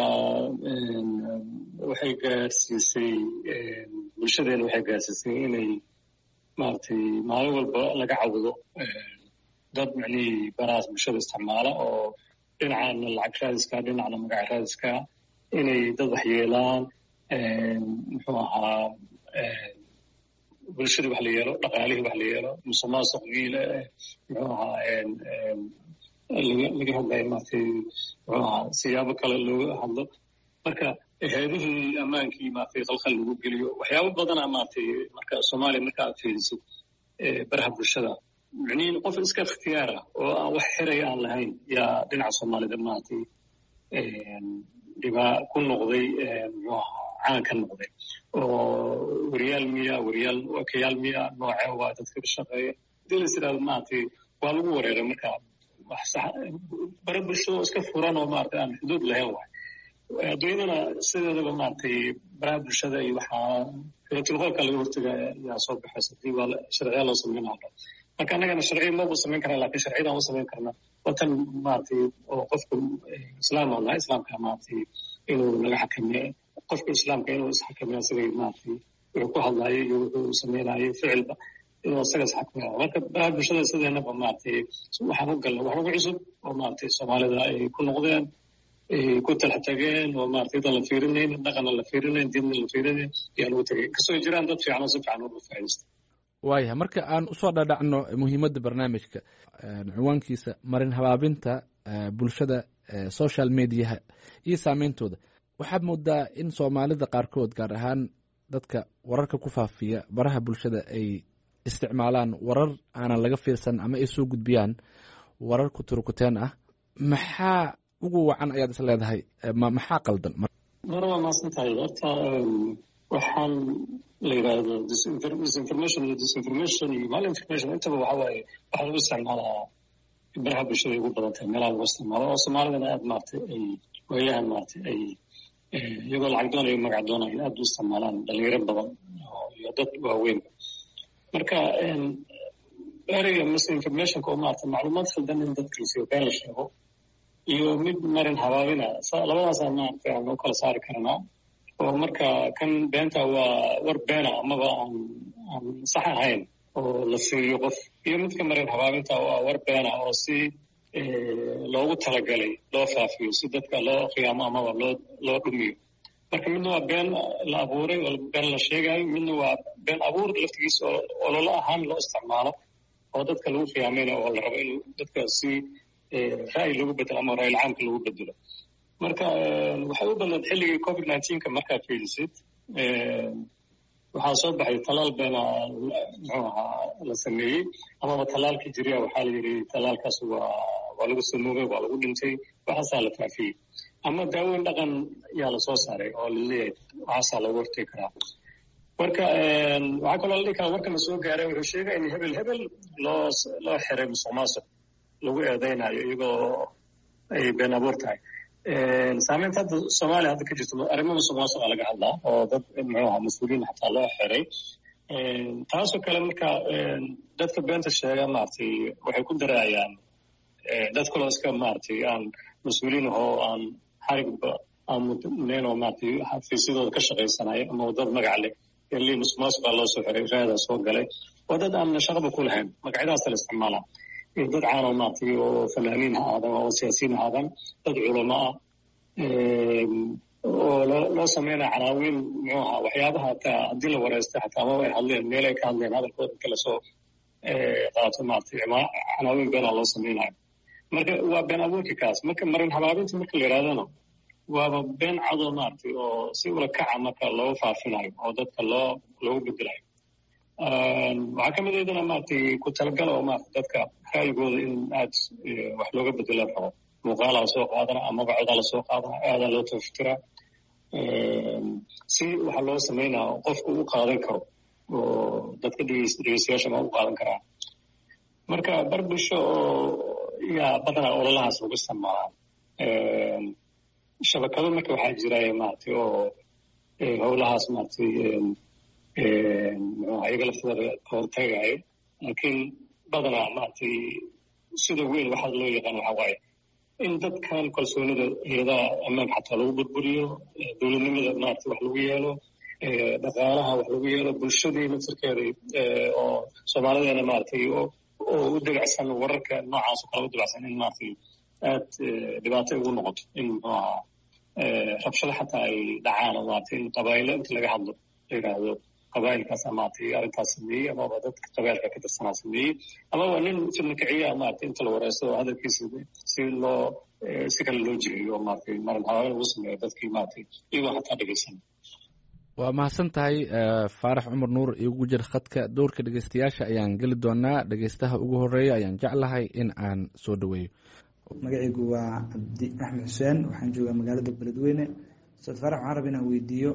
waxay gaarsiisay bulshadeena waxay gaarsiisay inay maaragtay maalin walba laga cawdo dad macnihii barahaas bulshada isticmaala oo dhinacana lacag raadiska dhinacna magac raadiska inay dad waxyeelaan muxuu ahaa bulshadii wax la yeelo dhaqaalihii wax la yeelo musuqmaasuqii muxuu ahaa laga hadlayo maaragtay muxuu ahaa siyaabo kale looga hadlo marka hay-adihii ammaankii maaragtay khalkhal lagu geliyo waxyaabo badana maaragtay marka Soomaaliya marka aad fiirisid baraha bulshada macnihiin qof iska ikhtiyaara oo aan wax xiraya aan lahayn yaa dhinaca Soomaalida maaragtay dhibaa ku noqday muxuu ahaa caan ka noqday oo weriyaal miya weriyaal wakayaal miya nooce waa dadka ka shaqeeya hadii la yidhahdo maaragtay waa lagu wareeray marka wax sax bara bulshada iska furan oo maaragtay aan xuduud lahayn waay adduunyadana sideedaba maaragtay baraha bulshada iyo waxaa telefoonka laga hortagaya yaa soo baxaysa hadii waa sharciya loo sameynaya marka annagana sharciya maba samayn karna laakiin sharciyadaan u samayn karna watan maaragtay oo qofka islaam oo laha islaamka maaragtay inuu naga xakameeyo qofka islaamka inuu isxakameeyo isagay maaragtay wuxuu ku hadlayo iyo wuxuu sameynaayo ficilba inuu isaga isxakameeyo marka baraha bulshada sideenaba maaragtay waxaan u galnay wax ugu cusub oo maaragtay Soomaalida ay ku noqdeen ku talxatageen oo maaragtay dad la fiirinayn dhaqanna la fiirinayn diinna la fiirinayn yaa lagu tagay kasoo jiraan dad fiican oo si fiican uga faa'iidaysta waaya marka aan usoo dhadhacno muhiimadda barnaamijka cinwaankiisa marin habaabinta bulshada social mediaha iyo saameyntooda waxaad moodaa in Soomaalida qaarkood gaar ahaan dadka wararka ku faafiya baraha bulshada ay isticmaalaan warar aanan laga fiirsan ama ay soo gudbiyaan warar ku turkuteen ah maxaa ugu wacan ayaad is leedahay maxaa qaldan marwa maasantahay horta waxaan la yidhaahdo disinformation iyo malinformation intaba waxa waaye waxaa lagu isticmaalaa baraha bulshada ugu badan tahay meelaha lagu isticmaalo oo Soomaalidana aad maaragtay ay waayahan maaragtay ay iyagoo lacag doonayo magac doonayo aad u isticmaalaan dhalinyaro badan iyo dad waaweyn marka ereyga misinformationka oo maaragtay macluumaad khaldan in dadka la siiyo been la sheego iyo mid marin habaabina labadaasa maaragtay aan u kala saari karnaa oo marka kan beenta waa war beena amaba aan sax ahayn oo la siiyo qof iyo midka marin habaabinta waa war beena oo si loogu talagalay loo faafiyo si dadka loo qiyaamo amaba loo dhumiyo marka midna waa been la abuuray oo been la sheegayo midna waa been abuur laftigiisa oo ololo ahaan loo isticmaalo oo dadka lagu qiyaamaynayo oo la rabo in dadka si ra'yi lagu bedelo ama ra'yi caamka lagu bedelo marka waxay u badnayd xilligii COVID-19 markaad fiirisid waxaa soo baxay talaal beena muxuu ahaa la sameeyey amaba talaalkii jiriya waxaa la yidhi talaalkaas waa lagu samoogay waa lagu dhintay waxaasaa la faafiyey ama daaweyn dhaqan yaa la soo saaray oo la leeyahay waxaasaa lagu hortegi karaa marka waxaa kaloo la dhihi karaa warkana soo gaaray wuxuu sheegaya in hebel loo xiray musuqmaasuq lagu eedeynayo iyagoo ay been abuur tahay saameynta hadda Soomaaliya hadda ka jirto arrimo musuqmaasuqa laga hadlaa oo dad muxuu ahaa mas-uuliyiin xataa loo xiray taasoo kale marka dadka beenta sheega maaragtay waxay ku daraayaan dad kaloo iska maaragtay aan mas-uuliyiin ahoo aan xarigba aan mudnayn oo maaragtay xafiisyadooda ka shaqaysanayo ama dad magac leh اللي مسموس بالله سحر هذا سوق عليه ودد أن شغب كلهم مقعدات الاستعمال دد عالماتي وفنانين هذا وسياسيين هذا دد علماء ولو سمينا عناوين نوعها وحيابها تعديل ورئيسة حتى ما يحلين ميلك عندنا هذا الكود كله سو قاتل ماتي عناوين بين الله سمينا marka waa been abuurka kaas marka marin habaabinta marka la yiraahdo waa been cadoonaati oo si wala kaca marka loo faafinayo oo dadka loo bedelayo waxa kamid ah maartay ku talagal oo maartay dadka raayigooda in aad wax looga bedelo rabo muuqaal soo qaadana ama magaca la soo qaadana aad loo tafsiraa si waxa loo sameeyaa qofku uu qaadan karo oo dadka dhageystayaasha ma u qaadan karaan marka barbisho يا بدنا أولها سوق السماء شبكة ما كواحد جراي ماتي أو أولها سماتي هيقول فضل كونتاعي لكن بدنا ماتي سيدوين واحد لو يغنى حواي إن ذات كان كل سنة هذا أمام حتى لو بدبريو دول نمد ماتي وحلوية له دقالها وحلوية له بالشدي مثل كذي أو سوالي أنا ماتي oo dagacsan wararka noocaas oo kala dagacsan in maartay aad dhibaato ugu noqoto in rabshada xataa ay dhacaan oo maartay qabaayil inta laga hadlo yiraahdo qabaayilkaas maartay arintaas sameeyay ama dadka qabaayilka ka tirsanaa sameeyay ama waa nin filmkiisa maartay inta la wareysto hadalkiisa si kale loo jeeyo maartay marin hawaal ugu sameeyo dadkii maartay iyagoo xataa dhageysan waa mahadsan tahay faarax cumar nuur igu jir khadka doorka dhageystayaasha ayaan geli doonaa dhageystaha ugu horeeya ayaan jeclahay in aan soo dhaweeyo magacaygu waa cabdi axmed xuseen waxaan joogaa magaalada beledweyne ustaad faarax waxaan rabaa inaan weydiiyo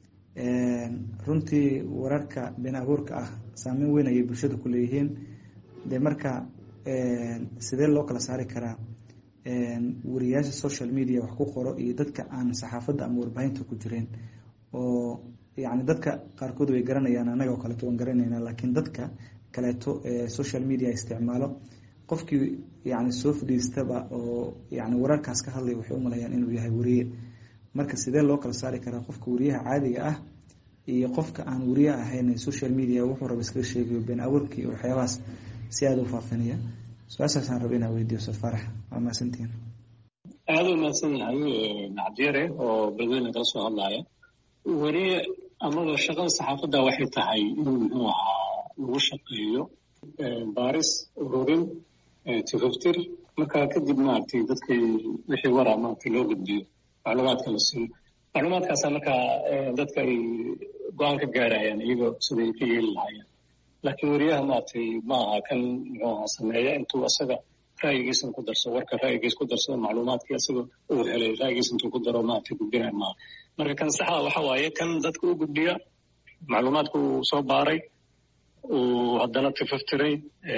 runtii wararka been abuurka ah saameyn weyn ayay bulshada ku leeyihiin dee marka sidee loo kala saari karaa wariyaasha social media wax ku qoro iyo dadka aan saxaafadda ama warbaahinta ku jireen oo yani dadka qaarkood way garanayaan anaga oo kaleeto waan garanaynaa laakiin dadka kaleeto social media isticmaalo qofkii yani soo fadhiistaba oo yani wararkaas ka hadlaya waxay u malayaan inuu yahay wariye marka sidee loo kala saari karaa qofka wariyaha caadiga ah iyo qofka aan wariye ahayn social media wuxuu raba iskaga sheegayo been abuurka iyo waxyaabahaas si aada u faafinaya su-aashaasaan raba inaan weydiiyo ustaad faarax waa mahadsantihiin aada u mahadsan yahay nacdiyare oo beledweyne kala soo hadlaya wariye amaba shaqada saxaafadda waxay tahay inuu muxuu ahaa lagu shaqeeyo baaris ururin tifaftir markaa kadib maaragtay dadkii wixii waraa maaragtay loo gudbiyo macluumaadka la siiyo macluumaadkaasa markaa dadka ay go-aan ka gaarayaan iyagoo siday ka yeeli lahaayeen laakiin wariyaha maaragtay ma aha kan muxuu ahaa sameeya intuu asaga ra'yigiisan ku darso warka ra'yigiis ku darsado macluumaadkii asaga uu helay ra'yigiis intuu ku daro maaragtay gudbinaya maaha marka kan saxda waxa waaye kan dadka u gudbiya macluumaadka uu soo baaray uu haddana tifaftiray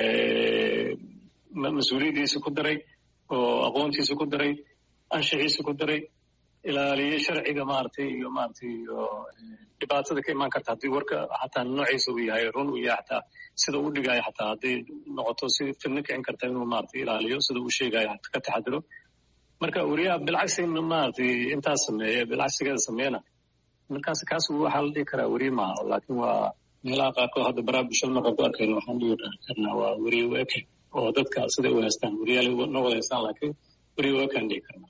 mas-uuliyaddiisa ku daray oo aqoontiisa ku daray anshaxiisa ku daray ilaaliyey sharciga maaragtay iyo maaragtay iyo dhibaatada ka imaan karta haddii warka xataa noociisa uu yahay run uu yahay xataa sida uu dhigayo xataa hadday noqoto si fidno kicin karta inuu maaragtay ilaaliyo sida uu sheegayo ka taxadiro marka wariyaha bilcagsiina maaragtay intaas sameeya bilcagsigeeda sameeyana markaas kaas waxaa la dhihi karaa wariye maaha laakiin waa meelaha qaarkood hadda baraha bulshada markaan ku arkayno waxaan dhihi karnaa waa wariye weeke oo dadka siday u haystaan wariyaal noo wada haystaan laakiin wariye weekaan dhihi karnaa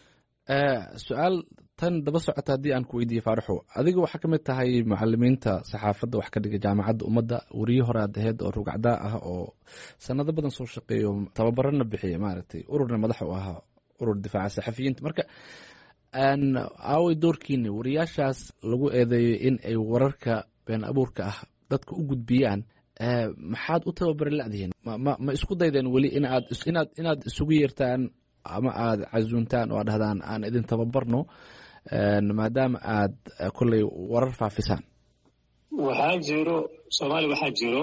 su-aal tan daba socota haddii aan ku weydiiye faaraxo adiga waxaa ka mid tahay mucalimiinta saxaafadda wax ka dhiga jaamacadda ummadda wariye hore aad aheyd oo rugacdaa ah oo sanado badan soo shaqeeyo tababarana bixiya maaragtay ururna madax u ahaa urur difaaca saxafiyiinta marka aaway doorkiini wariyaashaas lagu eedeeyo in ay wararka been abuurka ah dadka u gudbiyaan maxaad u tababari ladihiin ma isku daydeen weli inaad isugu yeertaan ama aad casuuntaan oo aad dhahdaan aan idin tababarno maadaama aad kolley warar faafisaan soomaaliya waxaa jiro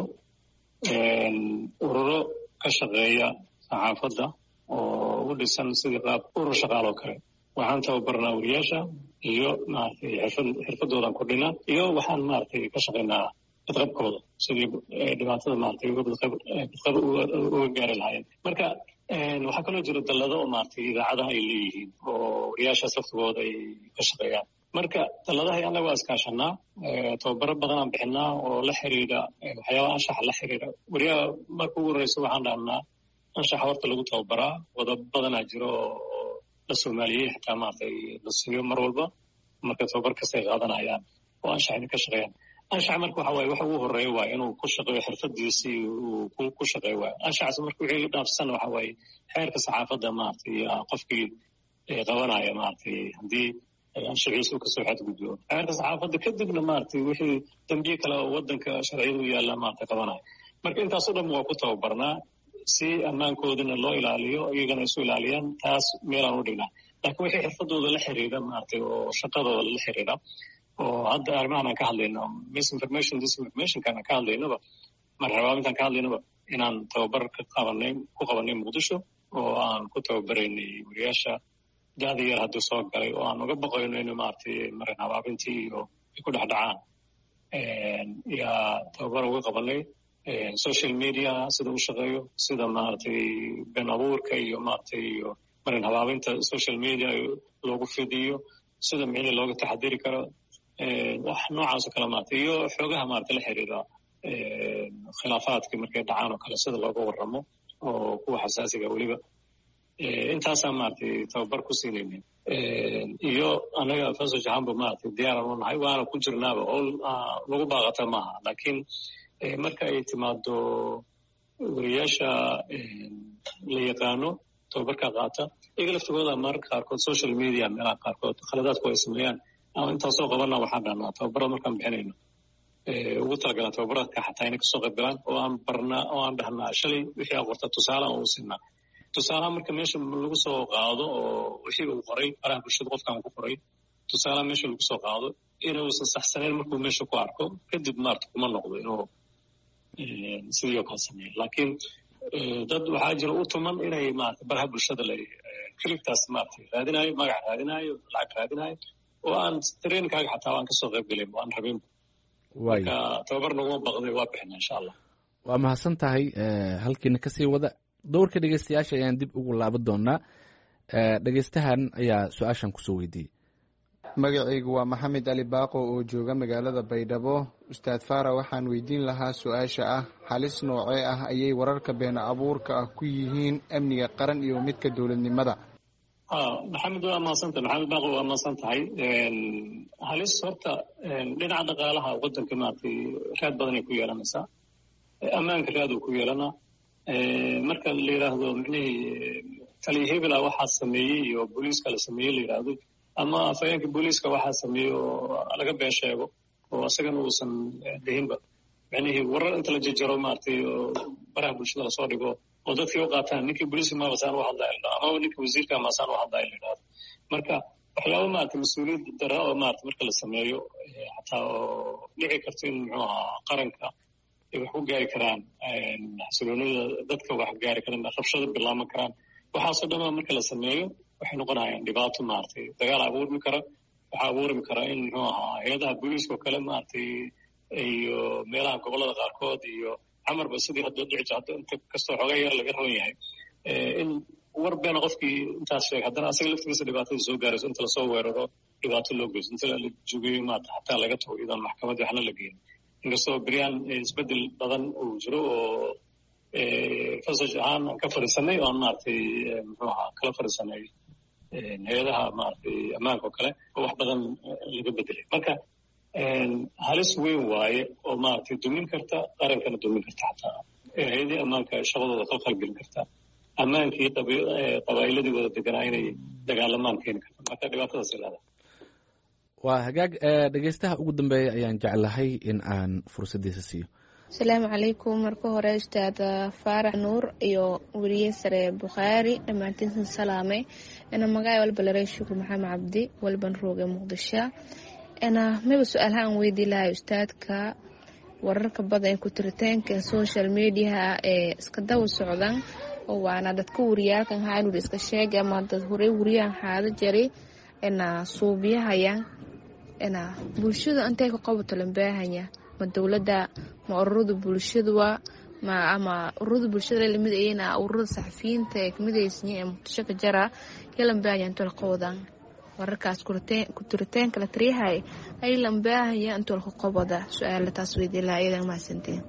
ururo ka shaqeeya saxaafadda oo u dhisan sidii qaab urur shaqaal oo kale waxaan tababarnaa wariyaasha iyo maaragtay xirfadoodan kordhinaa iyo waxaan maaragtay ka shaqaynaa badqabkooda sidii dhibaatada maaragtay badqab uga gaari lahaayeen marka waxaa kaloo jiro dallado oo maaragtay idaacadaha ay leeyihiin oo wariyaashaas laftigooda ay ka shaqeeyaan marka taladahay annaga waa iskaashanaa tababaro badanaan bixinaa oo la xiriira waxyaabaha anshaxa la xiriira wariyaha marka ugu horreysa waxaan dhahnaa anshaxa horta lagu tababaraa wadabo badanaa jiro oo la soomaaliyey xitaa maaragtay la siiyo mar walba marka tababar kastay qaadanayaan oo anshaxina ka shaqeeyaan anshaxa marka waxa waaye waxa ugu horreeya waa inuu ku shaqeeyo xirfadiisii uu ku shaqeeyo waayo anshaxaas marka wixii dhaafsan waxa waaye xeerka saxaafadda maaragtay qofkii qabanaya maaragtay haddii anshaxiisa uu kasoo xadgudbo xeerka saxaafadda kadibna maaragtay wixii dambiye kale oo waddanka sharciyada u yaalla maaragtay qabanaya marka intaasoo dhan waa ku tababarnaa si ammaankoodana loo ilaaliyo iyagana isu ilaaliyaan taas meelaan u dhignaa laakiin wixii xirfadooda la xiriira maaragtay oo shaqadooda la xiriira oo hadda arrimahan aan ka hadlayno misinformation disinformationkaan aan ka hadlaynaba marxabaamintaan ka hadlaynaba inaan tababar ku qabanay muqdisho oo aan ku tababaraynay wariyaasha da'da yar hadduu soo galay oo aan uga baqayno in maaragtay marin habaabintii iyo ay ku dhexdhacaan yaa tababar uga qabanay social media sida u shaqeeyo sida maaragtay been abuurka iyo maaragtay iyo marin habaabinta social media loogu fidiyo sida micni looga taxadiri karo wax noocaasoo kale maaragtay iyo xoogaha maaragtay la xiriira khilaafaadkii markay dhacaan oo kale sida looga warramo oo kuwa xasaasiga weliba intaasaan maaragtay tababar ku siinaynin iyo annaga fasoj ahaanba maaragtay diyaaran u nahay waana ku jirnaaba oo lagu baaqata maaha laakiin marka ay timaado wariyaasha la yaqaano tababarka qaata iyaga laftigooda mararka qaarkood social media meelaha qaarkood khaladaadku ay sameeyaan ama intaasoo qabana waxaan dhahnaa tababarada markaan bixinayno ugu talagalaan tababaradka xataa inay kasoo qayb galaan oo aan barnaa oo aan dhahnaa shalay wixii aqorta tusaale aan u siinaa tusaalaha marka meesha lagu soo qaado oo wixii uu qoray faraha bulshada qofkaan ku qoray tusaalaha meesha lagu soo qaado inuusan saxsanayn markuu meesha ku arko kadib maarta kuma noqdo inuu sidii oo kale sameeyo laakiin dad waxaa jira u tuman inay maarata baraha bulshada kilibtaas maarata raadinayo magac raadinayo lacag raadinayo oo aan trainkaaga xataa aan kasoo qayb gelayn aan rabin marka tababar naguma baqday waa bixina insha allah waa mahadsan tahay halkiina kasii wada dowrka dhegeystayaasha ayaan dib ugu laaban doonaa dhegeystahan ayaa su-aashan kusoo weydiiyey magacaygu waa maxamed ali baaqo oo jooga magaalada baydhabo ustaad faara waxaan weydiin lahaa su-aasha ah halis noocee ah ayay wararka been abuurka ah ku yihiin amniga qaran iyo midka dowladnimada maxamed waa mahadsantahay maxamed baaqo waa mahadsan tahay halis horta dhinaca dhaqaalaha waddanka maaragtay raad badanay ku yeelanaysaa ammaanka raad uu ku yeelanaa marka la yidhaahdo micnihii taliya hebela waxaa sameeyey iyo booliiska la sameeyey la yidhaahdo ama afhayeenka booliiska waxaa sameeyey oo laga been sheego oo isagana uusan dhihinba micnihii warar inta la jejaro maaragtay oo baraha bulshada lasoo dhigo oo dadkii u qaataan ninkii booliiska maabasaan u hadlaya la dhahdo ama ninkii wasiirka maasaan u hadlaya la yidhahdo marka waxyaaba maaragtay mas-uuliyad dara oo maaragtay marka la sameeyo xataa oo dhici karto in muxuu ahaa qaranka ay wax ku gaari karaan xasiloonida dadka wax gaari karaan rabshada bilaaban karaan waxaasoo dhan marka la sameeyo waxay noqonayaan dhibaato maaragtay dagaal abuurmi kara waxaa abuurmi kara in muxuu ahaa hay-adaha booliiska oo kale maaragtay iyo meelaha gobollada qaarkood iyo camarba sidii hadda dhici hadda inta kastoo xoogaa yar laga raban yahay in war beena qofkii intaas sheeg haddana asaga laftigiisa dhibaatada soo gaarayso inta lasoo weeraro dhibaato loo geyso inta la jogeeyo maarata xataa laga tago iyadaan maxkamadii waxna la geynin inkastoo beryaan isbedel badan uu jiro oo fasaj ahaan aan ka fadhiisanay oo aan maaragtay muxuu ahaa kala fadhiisanay hay-adaha maaragtay ammaanka oo kale oo wax badan laga bedelay marka halis weyn waaye oo maaragtay dumin karta qarankana dumin karta xataa hay-adii ammaanka shaqadooda qalqalgelin karta ammaankii qabaa'iladii wada deganaa inay dagaalamaan keeni karta marka dhibaatadaas ilaada waa hagaag dhegeystaha ugu dambeeya ayaan jeclahay in aan fursaddiisa siiyo asalaamu calaykum marka hore ustaad faarax nuur iyo weriye sare bukhaari dhammaantiinsan salaame ina magaca walba laray shukur maxamed cabdi walban rooge muqdisho ina miba su-aalaha aan weydii lahay ustaadka wararka badan ee ku-tiritaanka social mediaha ee iska dawa socdan oo waana dadka wariyaalkan haa inuu iska sheegay ama dad horey wariyahan xaado jaray ina suubiyahaya ina bulshada intay ka qabato lambaahanya ma dowladda ma ururada bulshada ma ama ururada bulshada lamid ayna ururada saxafiyiinta ee kamid aysan ee muqdisho ka jara yalan baahanya inta la qowdan wararkaas kuturitaanka la tariyahay ay lambaahaya intuu laku qabada su-aala taas weydii lahaa iyadan mahadsantiin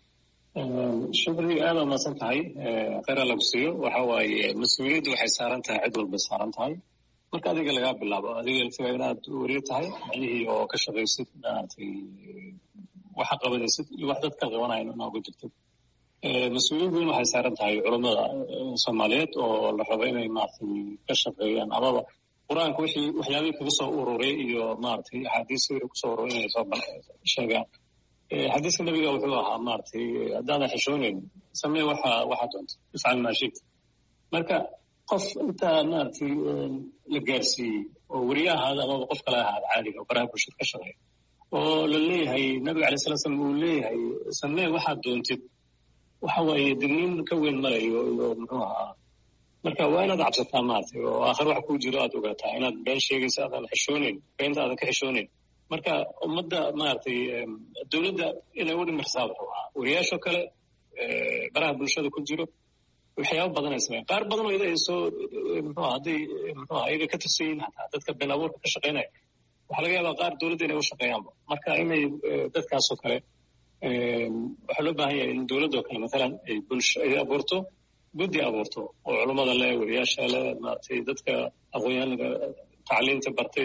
shukri aad waa mahadsan tahay kheyra lagu siiyo waxa waaye mas-uuliyaddu waxay saaran tahay cid walbay saaran tahay marka adiga lagaa bilaabo adiga laftigaa inaad wariye tahay macnihii oo ka shaqaysid maaragtay waxa qabanaysid iyo wax dadka qabanayan inaa uga jirtid mas-uuliyad weyn waxay saaran tahay culammada soomaaliyeed oo la rabo inay maaragtay ka shaqeeyaan amaba qur-aanka waxyaabihii kaga soo ururay iyo maaragtay axaadiis wixii kusoo ururay inay soo sheegaan xadiiska nabiga wuxuu ahaa maaragtay haddaadan xishooneyn samee waxaa doonta ifcal maa shita marka qof intaa maaragtay la gaarsiiyey oo weriye ahaada amaba qof kale ahaada caadiga oo baraha bulshada ka shaqeeya oo la leeyahay nabiga alay sala slam uu leeyahay samee waxaad doontid waxa waaye digniin ka weyn marayo iyo muxuu ahaa marka waa inaad cabsataa maaragtay oo aakhir wax kuu jiro aad ogaataa inaad been sheegaysa aadan xishooneyn beenta aadan ka xishooneyn marka ummadda maaragtay dowladda inay u dhimirsaa wuxuu ahaa wariyaashoo kale baraha bulshada ku jiro waxyaaba badan ay sameeyaan qaar badan oo ida ay soo muxuu hadday muxuu iyaga ka tirsan yihiin hataa dadka been abuurka ka shaqaynaya waxaa laga yaabaa qaar dowladda inay u shaqeeyaanba marka inay dadkaasoo kale waxaa loo baahan yahay in dowladdoo kale matalan ay bulsho ay abuurto guddi abuurto oo culummada leh wariyaasha leh maaragtay dadka aqoon-yahanada tacliinta bartay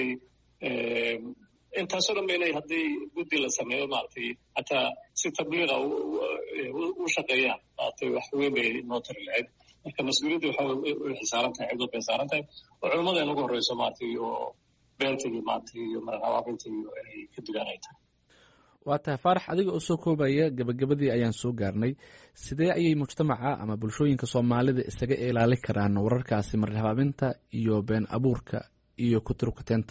intaasoo dhan ba inay haddii guddi la sameeyo maaragtay hataa si tabliiqa u shaqeeyaan maaragtay wax weyn bay noo tari lahayd marka mas-uuliyadda waxay saaran tahay cid walbay saaran tahay oo culummada in ugu horreyso maaragtay iyo beenta iyo maaragtay iyo maraqabaabinta iyo inay ka digaan ay tahay waa tahay faarax adiga oo soo koobaya gabagabadii ayaan soo gaarnay sidee ayay mujtamaca ama bulshooyinka soomaalida isaga ilaali karaan wararkaasi marhabaabinta iyo been abuurka iyo kuturkuteenta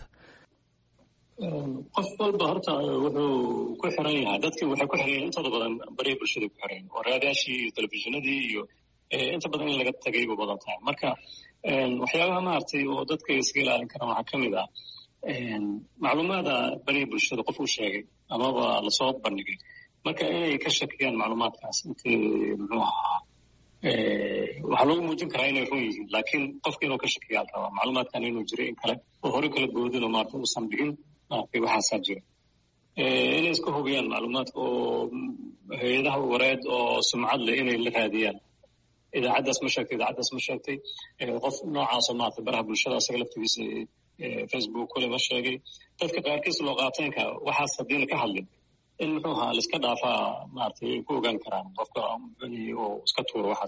qof walba horta wuxuu ku xiran yahay dadkii waxay ku xiran yahay intooda badan bariya bulshada ku xiran oo raadaashii iyo telefishinadii iyo inta badan in laga tagay bu badan tahay marka waxyaabaha maaragtay oo dadka iskaga ilaalin karaan waxaa ka mid ah macluumaada bariya bulshada qof uu sheegay amaba lasoo bandhigay marka inay ka shakiyaan macluumaadkaas intii muxuu ahaa waxaa lagu muujin karaa inay run yihiin laakiin qofka inuu ka shakiyaa rabaa macluumaadkan inuu jiray in kale oo hore kala boodin oo maarata uusan dhigin maaragtay waxaasaa jira inay iska hubiyaan macluumaadka oo hay-adaha wareed oo sumcad leh inay la raadiyaan idaacaddaas ma sheegtay idaacaddaas ma sheegtay qof noocaasoo maarata baraha bulshada asaga laftigiisa facebook kule ma sheegay dadka qaarkiis loo qaateenka waxaas haddiina ka hadlin in muxuu ahaa laiska dhaafaa maaragtay ay ku ogaan karaan qofka oo iska tuuro waxaas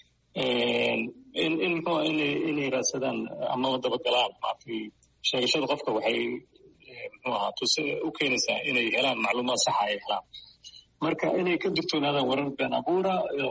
in muxuu inay raadsadaan amaba dabagalaan maaragtay sheegashada qofka waxay muxuu ahaa u keenaysaa inay helaan macluumaad saxa ay helaan marka inay ka digtoonaadaan warar been abuura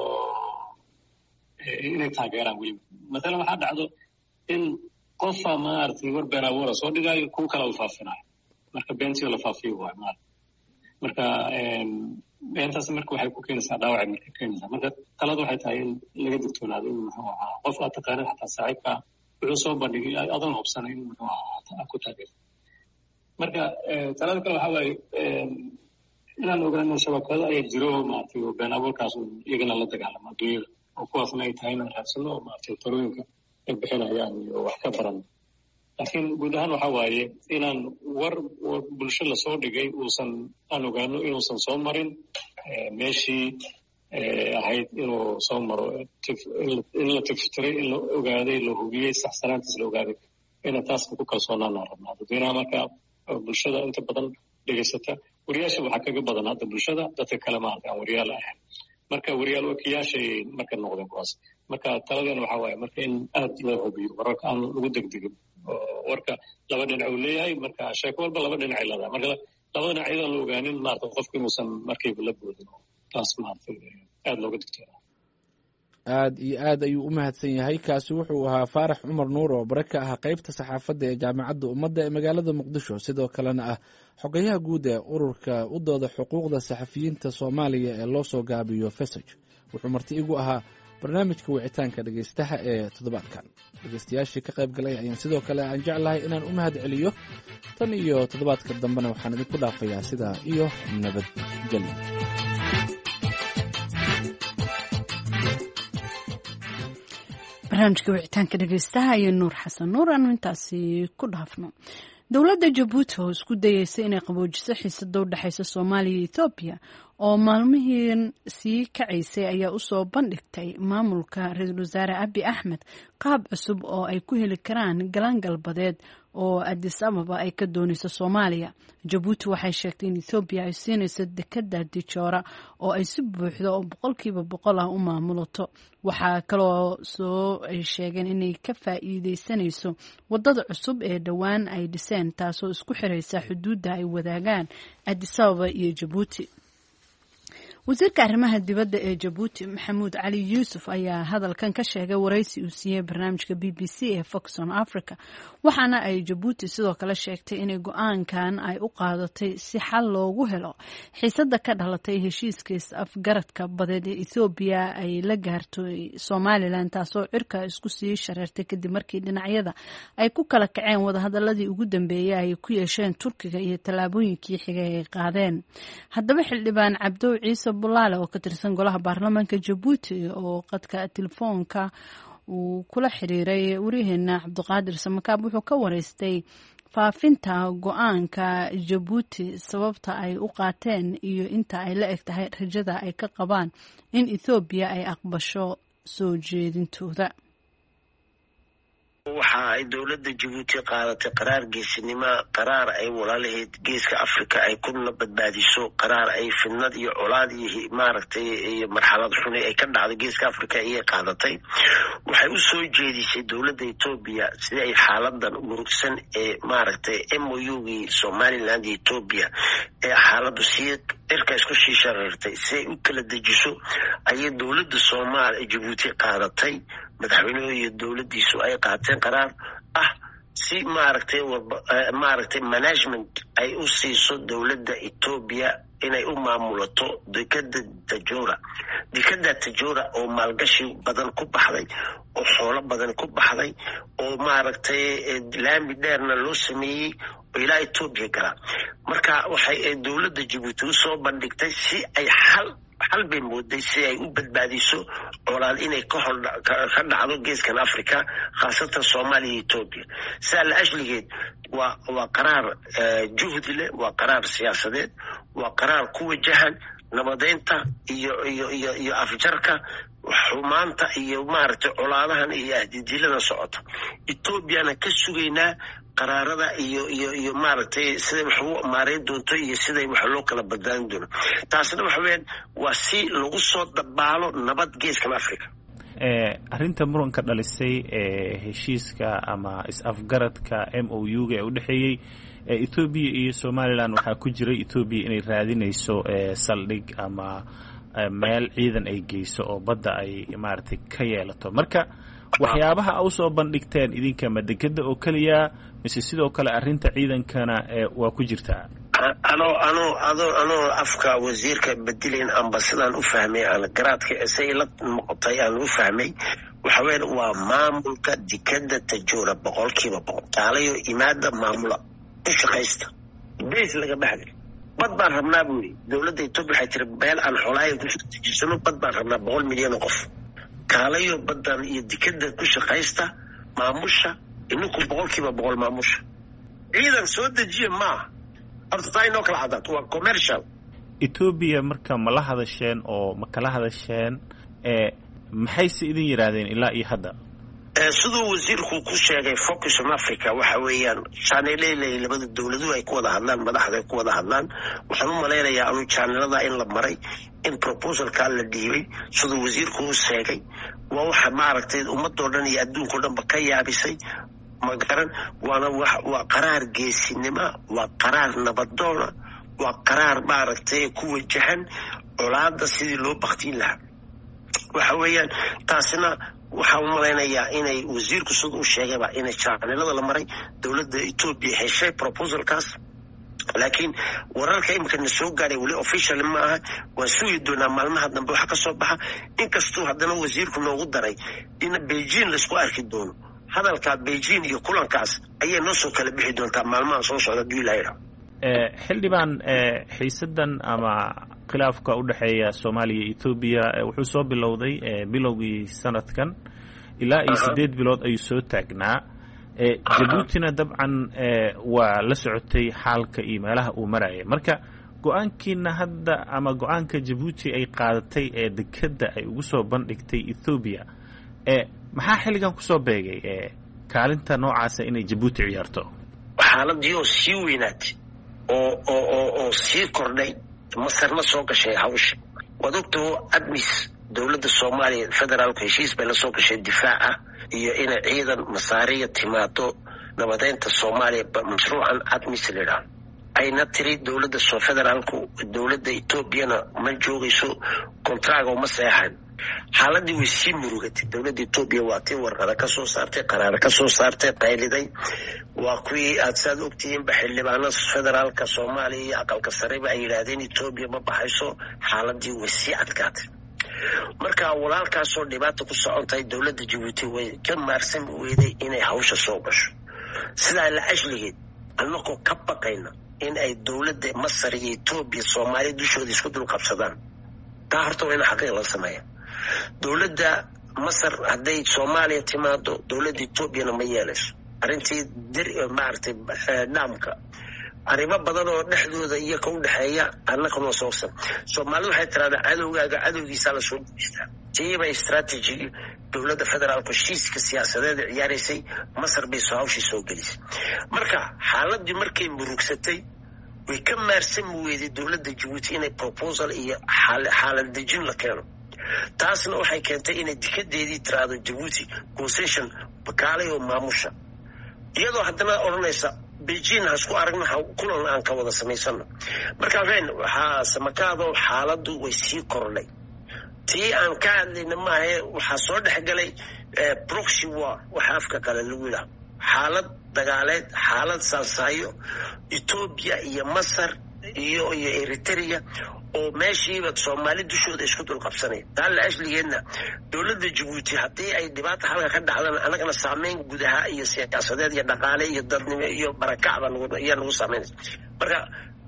inay taageeraan weliba matalan waxaa dhacdo in qofa maaragtay war been abuura soo dhigaayo kuwa kala u faafinayo marka beentii la faafiyo waayo maarata marka beentaas marka waxay ku keenaysaa dhaawacay marka keenaysaa marka talada waxay tahay in laga digtoonaado in muxuu ahaa qof aad taqaanid xataa saaxiibka wuxuu soo bandhigay adoon hubsanay in muxuu ahaa ku taageerto marka talada kale waxaa waaye inaan ogaano shabakado ayaa jiro maaragtay oo been abuurkaas iyagana la dagaalamo adduunyada oo kuwaasna ay tahay inaan raadsano oo maaragtay talooyinka ay bixinayaan iyo wax ka baran laakiin guud ahaan waxaa waaye inaan war bulsho lasoo dhigay aan ogaano inuusan soo marin meeshii ahayd inuu soo maro in la tiftiray in la ogaaday la hubiyey saxsanaantiis la ogaaday ina taasna ku kalsoonaanaan rabnaa dadweynaha marka bulshada inta badan dhegaysata wariyaasha waxaa kaga badan hadda bulshada dadka kale maarata aan wariyaal ahayn marka wariyaal wakiyaashay marka noqdeen kuwaas marka taladeena waxaa waaye marka in aad loo hubiyo wararka aan lagu degdegin warka laba dhinac uu leeyahay marka sheeko walba laba dhinacay leedahay marka labada dhinac iyadaan la ogaanin maarata qofka inuusan markayba la boodin taas maarata aad looga digtoonaa aad iyo aad ayuu u mahadsan yahay kaasi wuxuu ahaa faarax cumar nuur oo bare ka ah qaybta saxaafadda ee jaamacadda ummadda ee magaalada muqdisho sidoo kalena ah xogayaha guud ee ururka u dooda xuquuqda saxafiyiinta soomaaliya ee loo soo gaabiyo fesaj wuxuu marti igu ahaa barnaamijka wicitaanka dhegaystaha ee toddobaadkan dhegaystayaashii ka qayb galay ayaan sidoo kale aan jeclahay inaan u mahad celiyo tan iyo toddobaadka dambena waxaan idinku dhaafayaa sidaa iyo nabadgelyo barnaamijka wicitaanka dhegeystaha iyo nuur xasan nuur aanu intaasi ku dhaafno. dowladda jabuuti oo isku dayeysa inay qaboojiso xiisada u dhexeysa soomaaliya iyo ethoobiya oo maalmihiin sii kacaysay ayaa usoo bandhigtay maamulka ra-iisul wasaare abi axmed qaab cusub oo ay ku heli karaan galaan galbeed oo adis ababa ay ka doonayso soomaaliya. jabuuti waxay sheegtay in ethoobiya ay siinayso dekada dijoora oo ay si buuxda oo 100% u maamulato. waxaa kaloo ay sheegeen inay ka faa'iideysanayso wadada cusub ee dhowaan ay dhiseen taasoo isku xiraysa xuduudda ay wadaagaan adis ababa iyo jabuuti. wasiirka arrimaha dibadda ee jabuuti maxamuud cali yuusuf ayaa hadalkan ka sheegay waraysi uu siiyey barnaamijka BBC ee Fox on Africa, waxaana ay jabuuti sidoo kale sheegtay inay go-aankan ay u qaadatay si xal loogu helo xiisada ka dhalatay heshiiskiis afgaradka badeed ee Ethiopia ay la gaartay Somaliland taasoo cirka isku sii shareertay kadib markii dhinacyada ay ku kala kaceen wadahadaladii ugu dambeeyay ay ku yeesheen Turkiga iyo tallaabooyinkii xigay ay qaadeen. haddaba xildhibaan Cabdo Ciise Bulaale oo ka tirsan golaha baarlamaanka Jabuuti oo qadka telefoonka uu kula xiriiray wariyaheena Cabdiqaadir Samakaab wuxuu ka wareystay faafinta go-aanka Jabuuti sababta ay u qaateen iyo inta ay la eg tahay rajada ay ka qabaan in Ethiopia ay aqbasho soo jeedintooda. waxa ay dowladda Jabuuti qaadatay qaraar geesinimo, qaraar ay walaalaheed geeska Afrika ay ku badbaadiso, qaraar ay fidnad iyo colaad iyo maaragtay iyo marxalad xun ay ka dhacday geeska Afrika ay qaadatay. waxay u soo jeedisay dowladda Ethiopia sida ay xaaladan murugsan ee maaragtay MOU-gii Somaliland iyo Ethiopia ee xaaladu sii cirka isku sii shareertay si ay u kala dejiso ayay dowladda Soomaaliya Jabuuti qaadatay. madaxweynuhu iyo dowladdiisu ay qaateen qaraar si maaragtay management ay u siiso dowladda Ethiopia inay u maamulato dekada Tajora. dekada Tajora oo maalgashi badan ku baxday oo xoolo badan ku baxday oo maaragtay laami dheerna loo sameeyey oo ilaa Ethiopia gala. marka waxay dowladda Jabuuti u soo bandhigtay si ay xal bay mooday si ay u badbaadiso colaad inay ka dhacdo geeskan Afrika khaasatan Soomaaliya iyo Ethiopia. saal ashligeed waa qaraar juhdi leh, waa qaraar siyaasadeed, waa qaraar ku wajahan nabadeynta iyo afjarka xumaanta iyo maaragtay colaadahan iyo ahdiidilada socota. Ethiopiana ka sugaynaa qaraarada iyo maaragtay sida wax u maareyn doonto iyo sida wax loo kala badbaadin doono. taasna waxa weyn waa si lagu soo dabaalo nabad geeska Afrika. arrinta muranka dhalisay heshiiska ama is-afgaradka MOU-ga ee u dhaxeeyay Ethiopia iyo Somaliland waxaa ku jiray Ethiopia inay raadinayso saldhig ama meel ciidan ay geyso oo badda ay maaragtay ka yeelato. marka waxyaabaha u soo bandhigteen idinka madegada oo kaliya mise sidoo kale arrinta ciidankana waa ku jirtaa? anoo afka wasiirka bedelayn ambasadan u fahmay aan garaadka say la noqotay aan u fahmay waxa weyn waa maamulka dekada Tajora 100% taalayo imaada maamula u shaqaysta bees laga baxday. bad baan rabnaa buuri dowladda Ethiopia waxay tiri beel aan xoolahay ku shaqeysano bad baan rabnaa 100 milyan oo qof kaalayo badan iyo dekada ku shaqaysta maamusha inuu 100% maamusha ciidan soo dejiye ma artayno kala hadad waa commercial. Ethiopia marka ma la hadasheen oo ma kala hadasheen maxay si idin yiraahdeen ilaa iyo hadda? sidoo wasiirku ku sheegay Focus on Africa waxa weeyaan channelada labada dawladood ay ku wada hadlaan madaxda ku wada hadlaan. waxaan u maleynayaa inuu channelada in la maray in proposal ka la dhiibay sidoo wasiirku uu sheegay waa waxa maaragtay ummadoo dhan iyo adduunka dhanba ka yaabisay magaran waa qaraar geesinimo, waa qaraar nabadoon, waa qaraar maaragtay ku wajahan colaadda sidii loo baqtiin lahaa. waxa weeyaan taasina waxa uu maleynayaa inay wasiirku sidoo sheegayba in channelada la maray dawladda Ethiopia heshay proposalkaas. laakiin wararka imka soo gaaray wali official ma aha waa suuyi doona maalmaha dambe waxa ka soo baxa inkastoo haddana wasiirku noogu daray in Beijing la isku arki doono. hadalka Beijing iyo kulankaas ayay noo soo kala bixi doontaa maalmaha soo socda July. xildhibaan xiisadan ama khilaafka u dhaxeeya Soomaaliya iyo Ethiopia wuxuu soo bilowday bilowgii sanadkan ilaa iyo 8 bilood ayuu soo taagnaa Jabuutina dabcan waa la socotay xaalka iyo meelaha uu marayay marka go'aankiina hadda ama go'aanka Jabuuti ay qaadatay ee dekada ay ugu soo bandhigtay Ethiopia maxaa xilligan ku soo beegay kaalinta noocaas inay Jabuuti ciyaarto xaaladii oo sii weynaatay oo sii kordhay masarna soo gashay hawsha wadogtoo admis dawladda Soomaaliya federaalka heshiis bay la soo gashay difaaca iyo in ciidan masaariya timaado nabadeynta Soomaaliya mashruucan admis leeyahay ayna tiri dawladda federaalku dawladda Ethiopia ma joogayso kontraaga uma saxan xaaladii way sii murugatay dawladda Ethiopia waa tii warqada ka soo saartay qaraar ka soo saartay qayliday waa kuwii aad saad ogtiin xildhibaanada federaalka Soomaaliya aqalka sare ay yiraahdeen Ethiopia ma baxayso xaaladii way sii adkaatay marka walaalkaas oo dhibaato ku socontay dawladda Djibouti way ka maarsan weeday inay hawsha soo gasho sida la ajligeed annagoo ka baqayna in ay dawladda Masar iyo Ethiopia Soomaaliya dushooda isku dul qabsadaan taa horta waa in xaqiiq la sameeyo dawladda Masar haday Soomaaliya timaado dawladda Ethiopia ma yeelayso arintii maartay dhaamka arrimo badan oo dhexdooda iyo ka u dhaxeeya annaguna soosan Soomaalidu waxay tiraahdaa cadowgiisa la soo dhigtaa tiiba strategy dawladda federaalka heshiiska siyaasadeed ciyaaraysay Masar bay soo gelisay marka xaaladii markay murugsatay way ka maarsan weeday dawladda Djibouti inay proposal iyo xaalad dejin la keeno taasna waxay keentay inay dikadeedii tiraado Djibouti concession bakaalay oo maamusha iyadoo haddana oranaysa Beijing hasku aragna kulan aan ka wada sameysano marka waxa samakaado xaaladu way sii kordhay tii aan ka hadlayna maahe waxa soo dhaxgalay proxy war waxa afka kale lagu yiraahdo xaalad dagaaleed xaalad saasayo Ethiopia iyo Masar iyo Eritrea oo meeshiiba Soomaaliya dushooda isku dul qabsanay taa la ajligeedna dawladda Djibouti hadii ay dhibaato halka ka dhacdana anagana saameyn gudaha iyo siyaasadeed iyo dhaqaale iyo dadnimo iyo barakacba nagu saameynaysa marka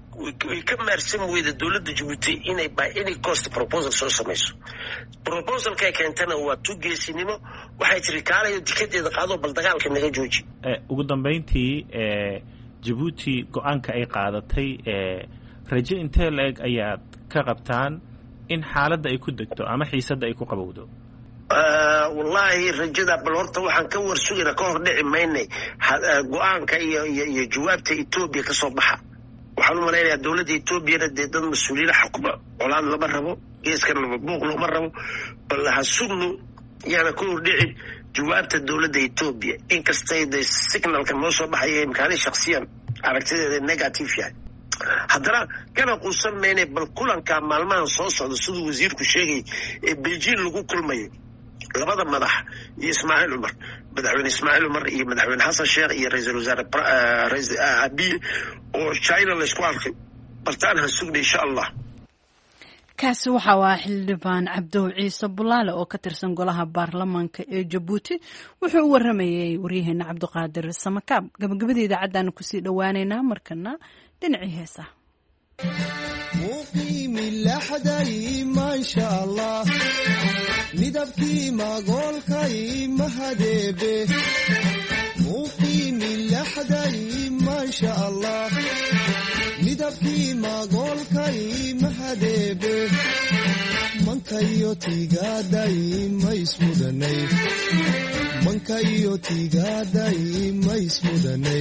way ka maarsan weeyda dawladda Djibouti inay by any cost proposal soo samayso proposalka keentana waa tugeesinimo waxay tiri kaalayo dikadeeda qaado bal dagaalka naga jooji ugu dambeyntii Djibouti go'aanka ay qaadatay rajo intee leeg ayaad ka qabtaan in xaaladda ay ku degto ama xiisadda ay ku qabowdo wallahi rajada bal horta waxaan ka warsugina ka hor dhici maynay go'aanka iyo jawaabta Ethiopia ka soo baxa waxaan u maleynayaa dawladda Ethiopia dad mas'uuliyiin xukuma colaad lama rabo geeskan lama buuq lama rabo bal ha sugno yana ka hor dhici jawaabta dawladda Ethiopia in kastay signalka noo soo baxay imkaani shakhsiyan aragtideeda negative yahay haddana kana quusan meene bal kulanka maalmahan soo socda sidoo wasiirku sheegay ee Beijing lagu kulmayo labada madax iyo Ismaaciil Umar madaxweyne Ismaaciil Umar iyo madaxweyne Xasan Sheekh iyo ra'iisul wasaare Abiy oo China la isku arkay bartaan ha sugna insha Allah kaasi waxa waa xildhibaan Cabdow Ciise Bulaale oo ka tirsan golaha baarlamaanka ee Djibouti wuxuu u waramayay waryaheena Cabdiqaadir Samakaab gabagabadii idaacaddan ku sii dhawaaneynaa markana dhinacii heesaha muqimi lahday ma sha Allah midabkii magolkay mahadebe muqimi lahday ma sha Allah midabkii magolkay mahadebe mankayo tigaday maismudanay mankayo tigaday maismudanay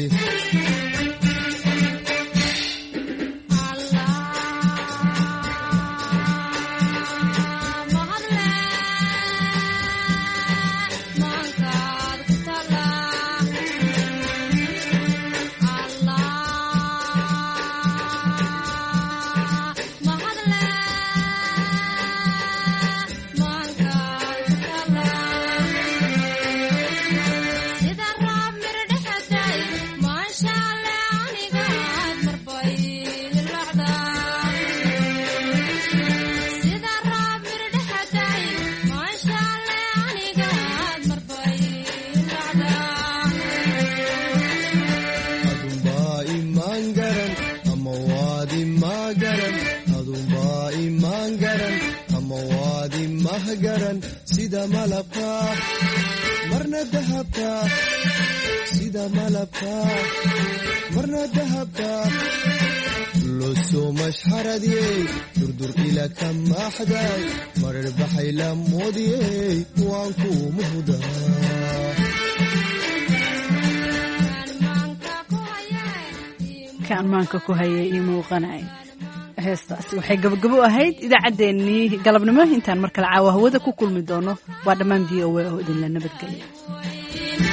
sida malabka murta sida malabka marna dahabka losoo mashxaradiyey durdur ila ka maaxday marar baxay la moodiyey waan ku muhdaa kaan maanka ku hayay ii muuqanay heestaasi waxay gabagabo ahayd idaacaddeenii galabnimo intaan mar kale caawa hawada ku kulmi doono waa dhammaan v o a oo idinla nabadgelya